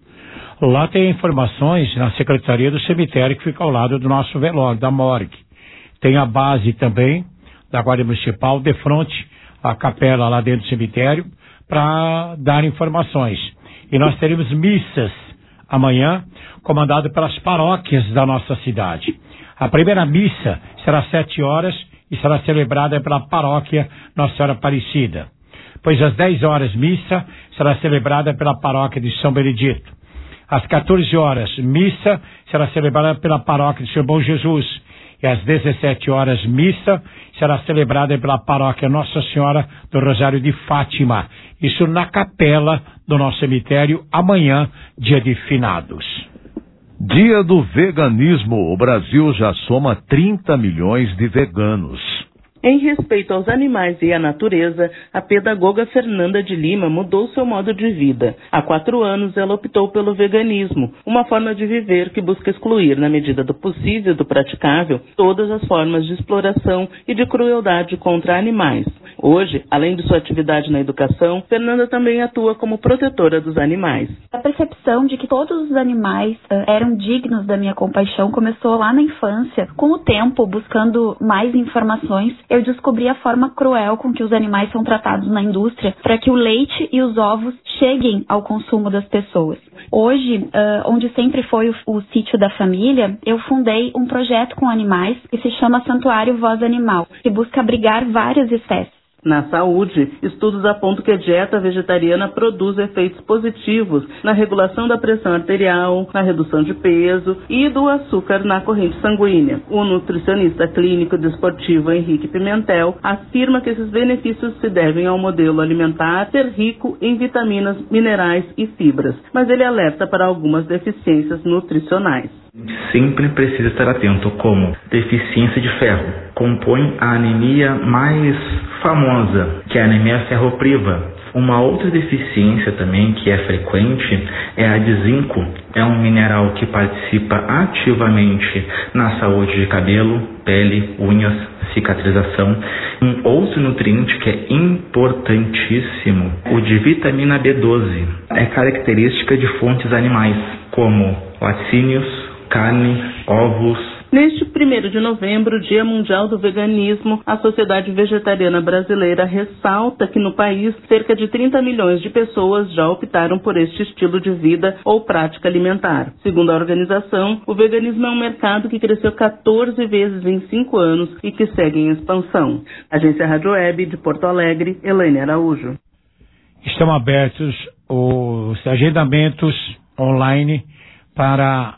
Lá tem informações na Secretaria do Cemitério, que fica ao lado do nosso velório, da morgue. Tem a base também da Guarda Municipal, de frente à capela lá dentro do cemitério, para dar informações. E nós teremos missas amanhã, comandado pelas paróquias da nossa cidade. A primeira missa será às 7 horas e será celebrada pela paróquia Nossa Senhora Aparecida. Pois às 10 horas, missa será celebrada pela paróquia de São Benedito. Às 14 horas, missa será celebrada pela paróquia de Seu Bom Jesus. E às 17 horas, missa será celebrada pela paróquia Nossa Senhora do Rosário de Fátima. Isso na capela do nosso cemitério, amanhã, dia de finados. Dia do veganismo. O Brasil já soma 30 milhões de veganos. Em respeito aos animais e à natureza, a pedagoga Fernanda de Lima mudou seu modo de vida. Há 4 anos, ela optou pelo veganismo, uma forma de viver que busca excluir, na medida do possível e do praticável, todas as formas de exploração e de crueldade contra animais. Hoje, além de sua atividade na educação, Fernanda também atua como protetora dos animais. A percepção de que todos os animais eram dignos da minha compaixão começou lá na infância. Com o tempo, buscando mais informações, eu descobri a forma cruel com que os animais são tratados na indústria para que o leite e os ovos cheguem ao consumo das pessoas. Hoje, onde sempre foi o sítio da família, eu fundei um projeto com animais que se chama Santuário Voz Animal, que busca abrigar várias espécies. Na saúde, estudos apontam que a dieta vegetariana produz efeitos positivos na regulação da pressão arterial, na redução de peso e do açúcar na corrente sanguínea. O nutricionista clínico desportivo Henrique Pimentel afirma que esses benefícios se devem ao modelo alimentar ser rico em vitaminas, minerais e fibras, mas ele alerta para algumas deficiências nutricionais. Sempre precisa estar atento, como deficiência de ferro. Compõe a anemia mais famosa, que é a anemia ferropriva. Uma outra deficiência também que é frequente é a de zinco. É um mineral que participa ativamente na saúde de cabelo, pele, unhas, cicatrização. Um outro nutriente que é importantíssimo, o de vitamina B12. É característica de fontes animais, como laticínios, carne, ovos. Neste 1º de novembro, Dia Mundial do Veganismo, a Sociedade Vegetariana Brasileira ressalta que no país cerca de 30 milhões de pessoas já optaram por este estilo de vida ou prática alimentar. Segundo a organização, o veganismo é um mercado que cresceu 14 vezes em 5 anos e que segue em expansão. Agência Rádio Web de Porto Alegre, Elaine Araújo. Estão abertos os agendamentos online para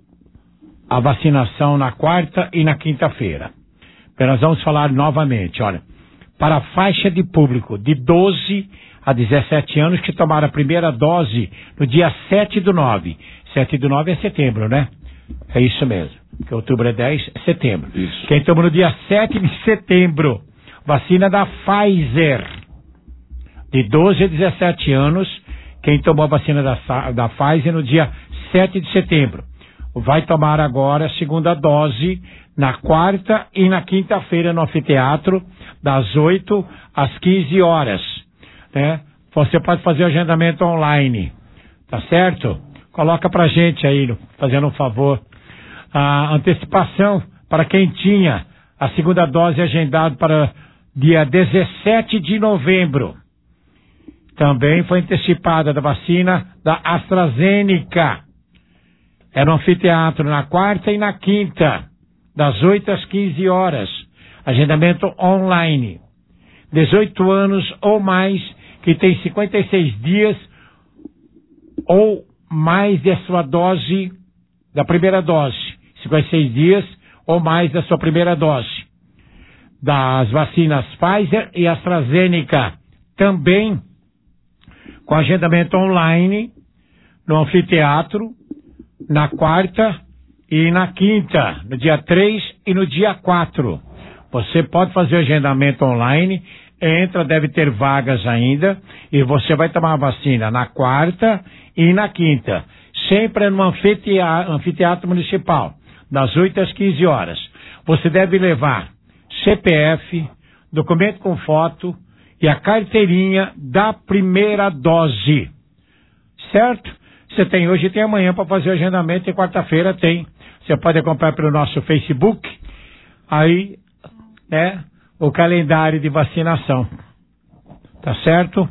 a vacinação na quarta e na quinta-feira. Nós vamos falar novamente, olha, para a faixa de público de 12 a 17 anos que tomaram a primeira dose no dia 7/9. 7/9 é setembro, né? É isso mesmo, porque outubro é 10, é setembro. Isso. Quem tomou no dia 7 de setembro, vacina da Pfizer, de 12 a 17 anos, quem tomou a vacina da Pfizer no dia 7 de setembro. Vai tomar agora a segunda dose na quarta e na quinta-feira no anfiteatro, das 8 às 15 horas. Né? Você pode fazer o agendamento online, tá certo? Coloca pra gente aí, fazendo um favor. A antecipação para quem tinha a segunda dose agendada para dia 17 de novembro. Também foi antecipada da vacina da AstraZeneca. É no anfiteatro na quarta e na quinta, das 8 às 15 horas. Agendamento online. 18 anos ou mais, que tem 56 dias ou mais da sua dose, da primeira dose. 56 dias ou mais da sua primeira dose. Das vacinas Pfizer e AstraZeneca. Também com agendamento online no anfiteatro, na quarta e na quinta, no dia 3 e no dia 4. Você pode fazer o agendamento online, entra, deve ter vagas ainda, e você vai tomar a vacina na quarta e na quinta, sempre no anfiteatro municipal, das 8 às 15 horas. Você deve levar CPF, documento com foto e a carteirinha da primeira dose, certo? Você tem hoje e tem amanhã para fazer o agendamento e quarta-feira tem. Você pode acompanhar pelo nosso Facebook, aí, né, o calendário de vacinação. Tá certo?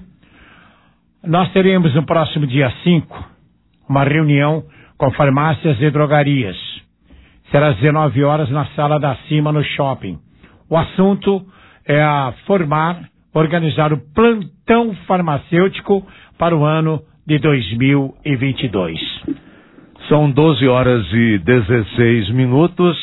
Nós teremos no próximo dia 5 uma reunião com farmácias e drogarias. Será às 19 horas na Sala da Cima, no shopping. O assunto é organizar o plantão farmacêutico para o ano de 2022. São 12 horas e 16 minutos.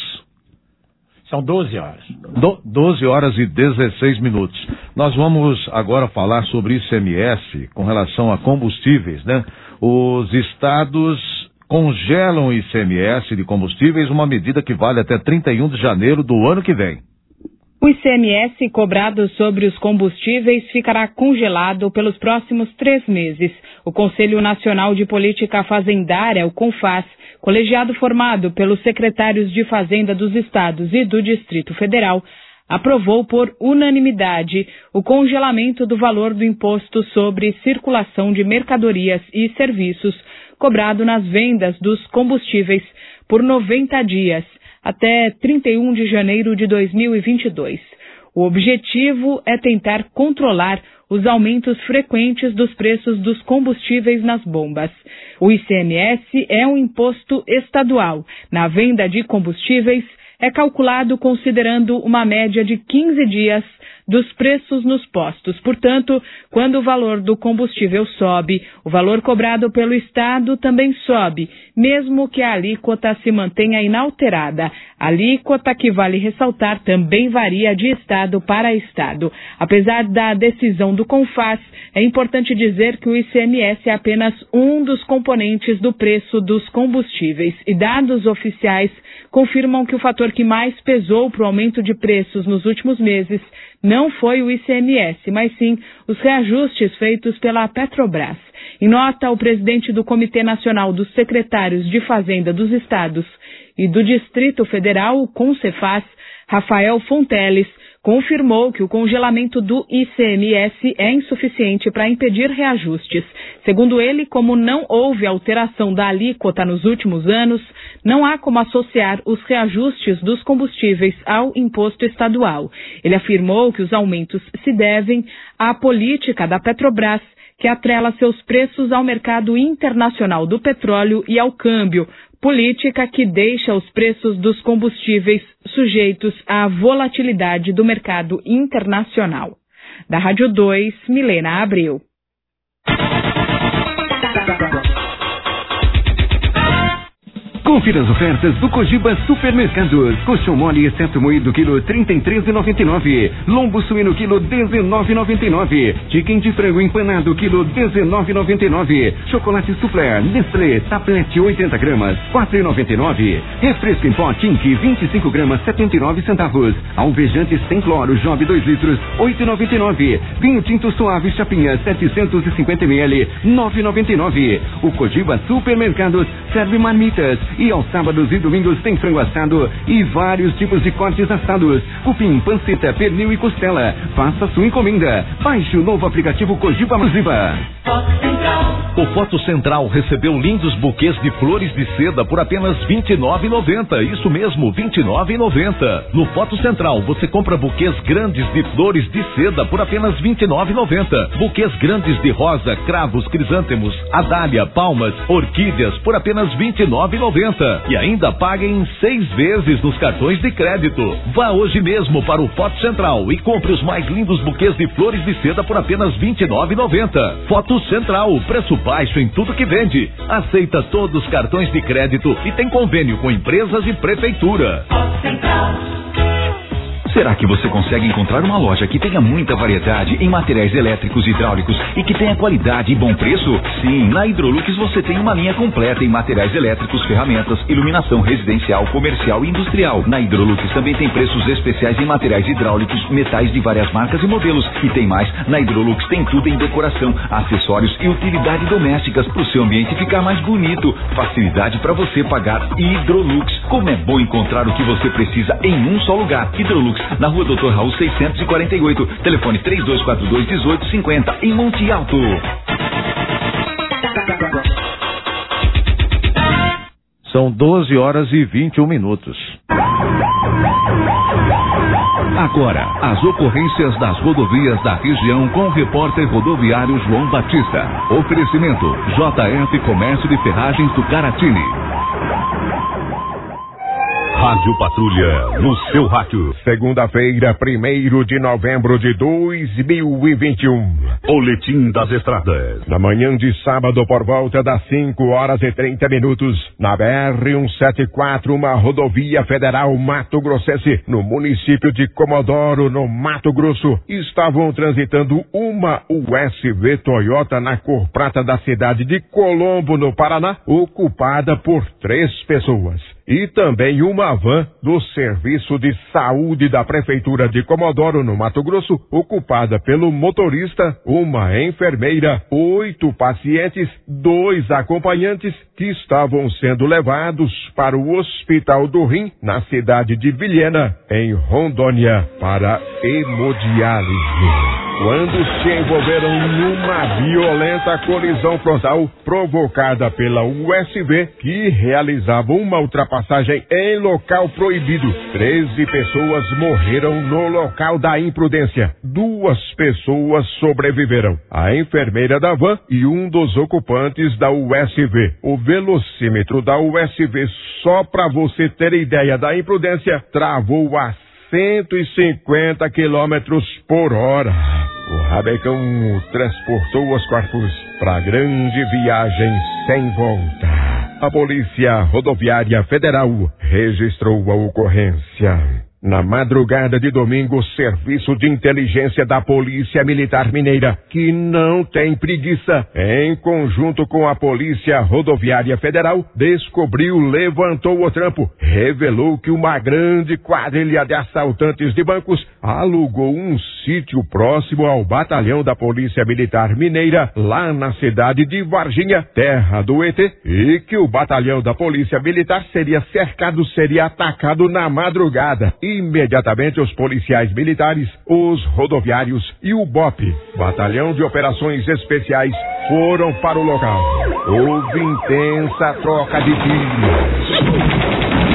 São 12 horas. 12 horas e 16 minutos. Nós vamos agora falar sobre ICMS com relação a combustíveis, né? Os estados congelam o ICMS de combustíveis, uma medida que vale até 31 de janeiro do ano que vem. O ICMS cobrado sobre os combustíveis ficará congelado pelos próximos 3 meses. O Conselho Nacional de Política Fazendária, o CONFAS, colegiado formado pelos secretários de Fazenda dos estados e do Distrito Federal, aprovou por unanimidade o congelamento do valor do imposto sobre circulação de mercadorias e serviços cobrado nas vendas dos combustíveis por 90 dias, até 31 de janeiro de 2022. O objetivo é tentar controlar os aumentos frequentes dos preços dos combustíveis nas bombas. O ICMS é um imposto estadual. Na venda de combustíveis, é calculado considerando uma média de 15 dias dos preços nos postos. Portanto, quando o valor do combustível sobe, o valor cobrado pelo Estado também sobe, mesmo que a alíquota se mantenha inalterada. A alíquota, que vale ressaltar, também varia de Estado para Estado. Apesar da decisão do CONFAS, é importante dizer que o ICMS é apenas um dos componentes do preço dos combustíveis e dados oficiais confirmam que o fator que mais pesou para o aumento de preços nos últimos meses não foi o ICMS, mas sim os reajustes feitos pela Petrobras. Em nota, o presidente do Comitê Nacional dos Secretários de Fazenda dos Estados e do Distrito Federal, o CONCEFAS, Rafael Fonteles, confirmou que o congelamento do ICMS é insuficiente para impedir reajustes. Segundo ele, como não houve alteração da alíquota nos últimos anos, não há como associar os reajustes dos combustíveis ao imposto estadual. Ele afirmou que os aumentos se devem à política da Petrobras, que atrela seus preços ao mercado internacional do petróleo e ao câmbio, política que deixa os preços dos combustíveis sujeitos à volatilidade do mercado internacional. Da Rádio 2, Milena Abreu. Confira as ofertas do Cogiba Supermercados. Colchão mole exceto moído quilo 33,99. Lombo suíno quilo 19,99. Chicken de frango empanado quilo 19,99. Chocolate Soufflé Nestlé tablete 80 gramas 4,99. Refresco em pó Tink 25 gramas 79 centavos. Alvejante sem cloro Job 2 litros 8,99. Vinho tinto suave Chapinha 750 ml 9,99. O Cogiba Supermercados serve marmitas. E aos sábados e domingos tem frango assado e vários tipos de cortes assados. Cupim, panceta, pernil e costela. Faça sua encomenda. Baixe o novo aplicativo Cogiba Musiva. O Foto Central recebeu lindos buquês de flores de seda por apenas R$ 29,90. Isso mesmo, R$ 29,90. No Foto Central você compra buquês grandes de flores de seda por apenas R$ 29,90. Buquês grandes de rosa, cravos, crisântemos, adália, palmas, orquídeas por apenas R$ 29,90. E ainda paguem em 6 vezes nos cartões de crédito. Vá hoje mesmo para o Foto Central e compre os mais lindos buquês de flores de seda por apenas R$ 29,90. Foto Central, preço baixo em tudo que vende. Aceita todos os cartões de crédito e tem convênio com empresas e prefeitura. Foto Central. Será que você consegue encontrar uma loja que tenha muita variedade em materiais elétricos e hidráulicos e que tenha qualidade e bom preço? Sim, na Hidrolux você tem uma linha completa em materiais elétricos, ferramentas, iluminação residencial, comercial e industrial. Na Hidrolux também tem preços especiais em materiais hidráulicos, metais de várias marcas e modelos. E tem mais, na Hidrolux tem tudo em decoração, acessórios e utilidades domésticas para o seu ambiente ficar mais bonito. Facilidade para você pagar. Hidrolux. Como é bom encontrar o que você precisa em um só lugar. Hidrolux, na Rua Dr. Raul 648, telefone 3242-1850, em Monte Alto. São 12 horas e 21 minutos. Agora, as ocorrências das rodovias da região com o repórter rodoviário João Batista. Oferecimento JF Comércio de Ferragens do Caratini. Rádio Patrulha, no seu rádio. Segunda-feira, 1º de novembro de 2021. Boletim das Estradas. Na manhã de sábado, por volta das 5h30, na BR-174, uma rodovia federal mato-grossense, no município de Comodoro, no Mato Grosso, estavam transitando uma USV Toyota na cor prata da cidade de Colombo, no Paraná, ocupada por 3 pessoas. E também uma van do Serviço de Saúde da Prefeitura de Comodoro, no Mato Grosso, ocupada pelo motorista, uma enfermeira, 8 pacientes, 2 acompanhantes que estavam sendo levados para o Hospital do Rim, na cidade de Vilhena, em Rondônia, para hemodiálise. Quando se envolveram numa violenta colisão frontal provocada pela USV, que realizava uma ultrapassagem em local proibido. 13 pessoas morreram no local da imprudência. 2 pessoas sobreviveram. A enfermeira da van e um dos ocupantes da USV. O velocímetro da USV, só para você ter ideia da imprudência, travou a 150 km por hora. O rabecão transportou os corpos para grande viagem sem volta. A Polícia Rodoviária Federal registrou a ocorrência. Na madrugada de domingo, o Serviço de Inteligência da Polícia Militar Mineira, que não tem preguiça, em conjunto com a Polícia Rodoviária Federal, levantou o trampo, revelou que uma grande quadrilha de assaltantes de bancos alugou um sítio próximo ao batalhão da Polícia Militar Mineira, lá na cidade de Varginha, terra do ET, e que o batalhão da Polícia Militar seria cercado, seria atacado na madrugada. imediatamente os policiais militares, os rodoviários e o BOP, Batalhão de Operações Especiais, foram para o local. Houve intensa troca de tiros.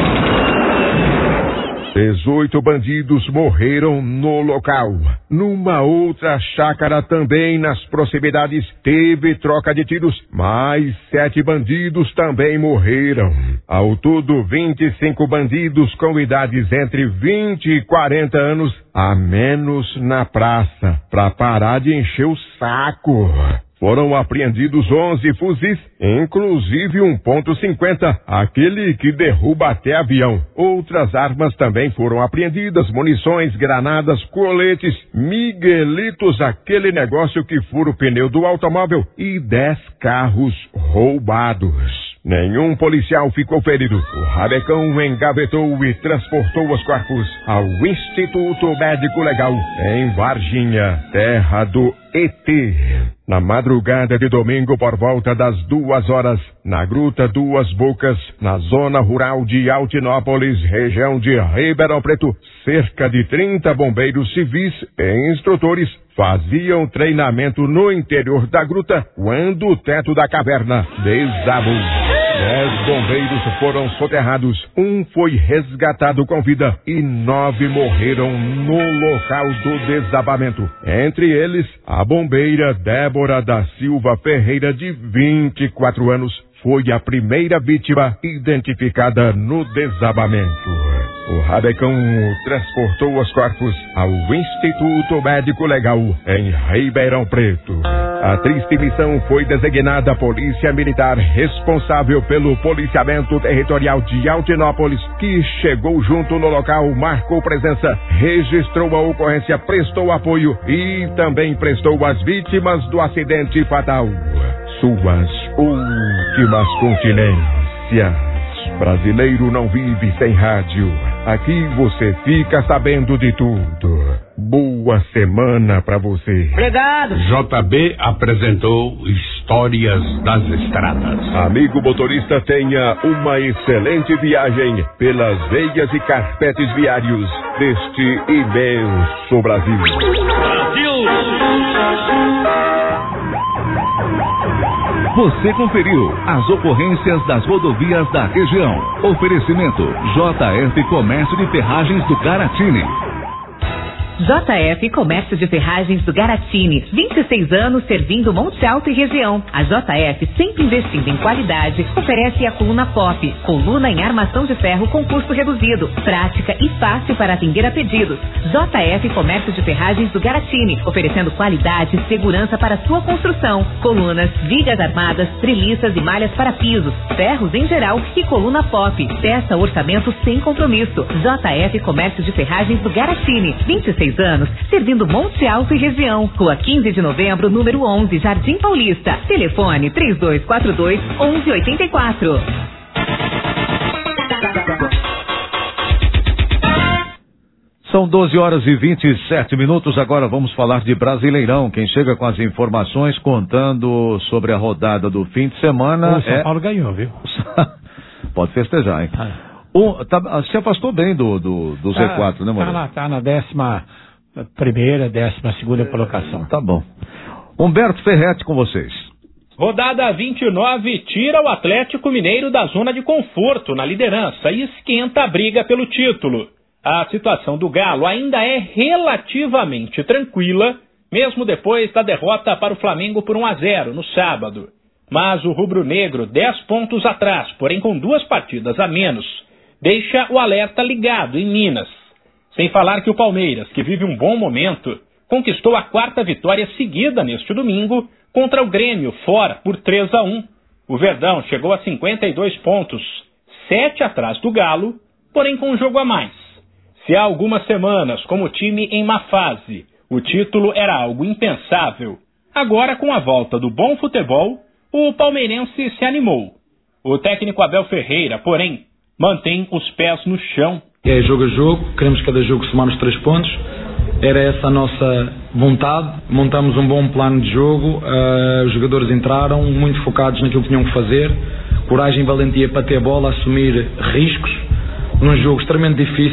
18 bandidos morreram no local. Numa outra chácara também nas proximidades teve troca de tiros. Mais 7 bandidos também morreram. Ao todo, 25 bandidos com idades entre 20 e 40 anos a menos na praça, pra parar de encher o saco. Foram apreendidos 11 fuzis, inclusive um .50, aquele que derruba até avião. Outras armas também foram apreendidas, munições, granadas, coletes, miguelitos, aquele negócio que fura o pneu do automóvel e 10 carros roubados. Nenhum policial ficou ferido. O Rabecão engavetou e transportou os corpos ao Instituto Médico Legal, em Varginha, terra do ET. Na madrugada de domingo, por volta das 2 horas, na Gruta Duas Bocas, na zona rural de Altinópolis, região de Ribeirão Preto, cerca de 30 bombeiros civis e instrutores faziam treinamento no interior da gruta quando o teto da caverna desabou. 10 bombeiros foram soterrados, um foi resgatado com vida e 9 morreram no local do desabamento. Entre eles, a bombeira Débora da Silva Ferreira, de 24 anos, foi a primeira vítima identificada no desabamento. O Rabecão transportou os corpos ao Instituto Médico Legal, em Ribeirão Preto. A triste missão foi designada a Polícia Militar, responsável pelo policiamento territorial de Altinópolis, que chegou junto no local, marcou presença, registrou a ocorrência, prestou apoio e também prestou às vítimas do acidente fatal suas últimas continências. Brasileiro não vive sem rádio. Aqui você fica sabendo de tudo. Boa semana pra você. Obrigado. JB apresentou Histórias das Estradas. Amigo motorista, tenha uma excelente viagem pelas veias e carpetes viários deste imenso Brasil. Você conferiu as ocorrências das rodovias da região. Oferecimento JF Comércio de Ferragens do Garatini. JF Comércio de Ferragens do Garatini, 26 anos servindo Monte Alto e região. A JF, sempre investindo em qualidade, oferece a coluna Pop, coluna em armação de ferro com custo reduzido, prática e fácil para atender a pedidos. JF Comércio de Ferragens do Garatini, oferecendo qualidade e segurança para sua construção. Colunas, vigas armadas, treliças e malhas para pisos, ferros em geral e coluna Pop. Peça orçamento sem compromisso. JF Comércio de Ferragens do Garatini, 26 anos, servindo Monte Alto e região. Rua 15 de novembro, número 11, Jardim Paulista. Telefone 3242-1184. São 12 horas e 27 minutos. Agora vamos falar de Brasileirão. Quem chega com as informações contando sobre a rodada do fim de semana o São Paulo ganhou, viu? Pode festejar, hein? Se afastou bem do Z4, né, Moreira? Tá na 11ª, 12ª colocação. Tá bom. Humberto Ferretti com vocês. Rodada 29 tira o Atlético Mineiro da zona de conforto na liderança e esquenta a briga pelo título. A situação do Galo ainda é relativamente tranquila, mesmo depois da derrota para o Flamengo por 1-0 no sábado. Mas o rubro-negro, 10 pontos atrás, porém com 2 partidas a menos, deixa o alerta ligado em Minas. Sem falar que o Palmeiras, que vive um bom momento, conquistou a 4ª vitória seguida neste domingo contra o Grêmio, fora por 3-1. O Verdão chegou a 52 pontos, 7 atrás do Galo, porém com um jogo a mais. Se há algumas semanas, como time em má fase, o título era algo impensável, agora com a volta do bom futebol, o palmeirense se animou. O técnico Abel Ferreira, porém, mantém os pés no chão. É jogo a jogo, queremos cada jogo somar os 3 pontos. Era essa a nossa vontade. Montamos um bom plano de jogo, os jogadores entraram muito focados naquilo que tinham que fazer. Coragem e valentia para ter a bola, assumir riscos. Num jogo extremamente difícil,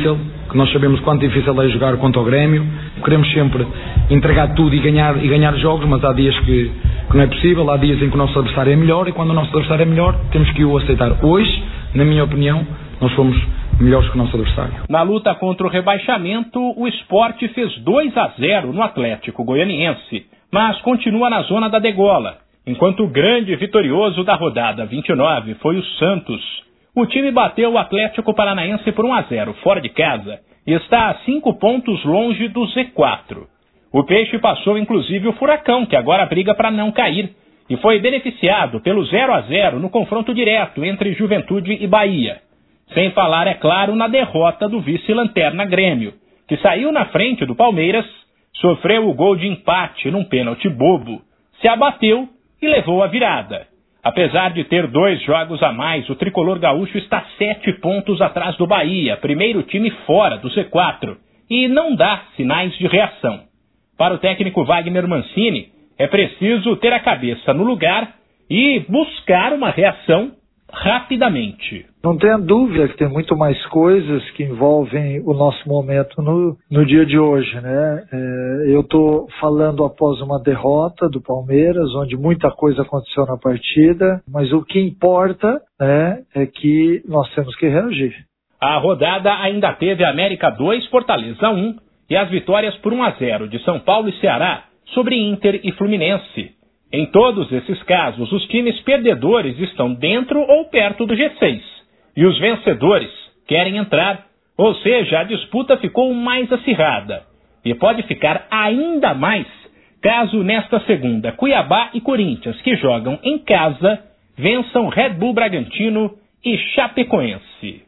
que nós sabemos quanto difícil é jogar contra o Grêmio. Queremos sempre entregar tudo e ganhar jogos, mas há dias que não é possível, há dias em que o nosso adversário é melhor, e quando o nosso adversário é melhor, temos que o aceitar. Hoje, na minha opinião, nós fomos melhores que o nosso adversário. Na luta contra o rebaixamento, o Sport fez 2-0 no Atlético Goianiense, mas continua na zona da degola, enquanto o grande vitorioso da rodada 29 foi o Santos. O time bateu o Atlético Paranaense por 1-0 fora de casa e está a 5 pontos longe do Z4. O Peixe passou inclusive o Furacão, que agora briga para não cair, e foi beneficiado pelo 0-0 no confronto direto entre Juventude e Bahia. Sem falar, é claro, na derrota do vice-lanterna Grêmio, que saiu na frente do Palmeiras, sofreu o gol de empate num pênalti bobo, se abateu e levou a virada. Apesar de ter 2 jogos a mais, o tricolor gaúcho está 7 pontos atrás do Bahia, primeiro time fora do C4, e não dá sinais de reação. Para o técnico Wagner Mancini, é preciso ter a cabeça no lugar e buscar uma reação rapidamente. Não tenha dúvida que tem muito mais coisas que envolvem o nosso momento no dia de hoje, né? Eu estou falando após uma derrota do Palmeiras, onde muita coisa aconteceu na partida, mas o que importa, né, é que nós temos que reagir. A rodada ainda teve América 2, Fortaleza 1 e as vitórias por 1-0 de São Paulo e Ceará sobre Inter e Fluminense. Em todos esses casos, os times perdedores estão dentro ou perto do G6. E os vencedores querem entrar, ou seja, a disputa ficou mais acirrada. E pode ficar ainda mais caso nesta segunda Cuiabá e Corinthians, que jogam em casa, vençam Red Bull Bragantino e Chapecoense.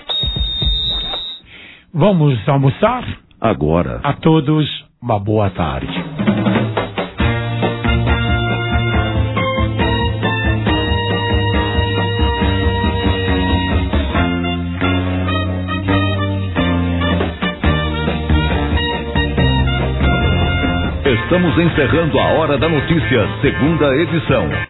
Vamos almoçar? Agora. A todos, uma boa tarde. Estamos encerrando a Hora da Notícia, segunda edição.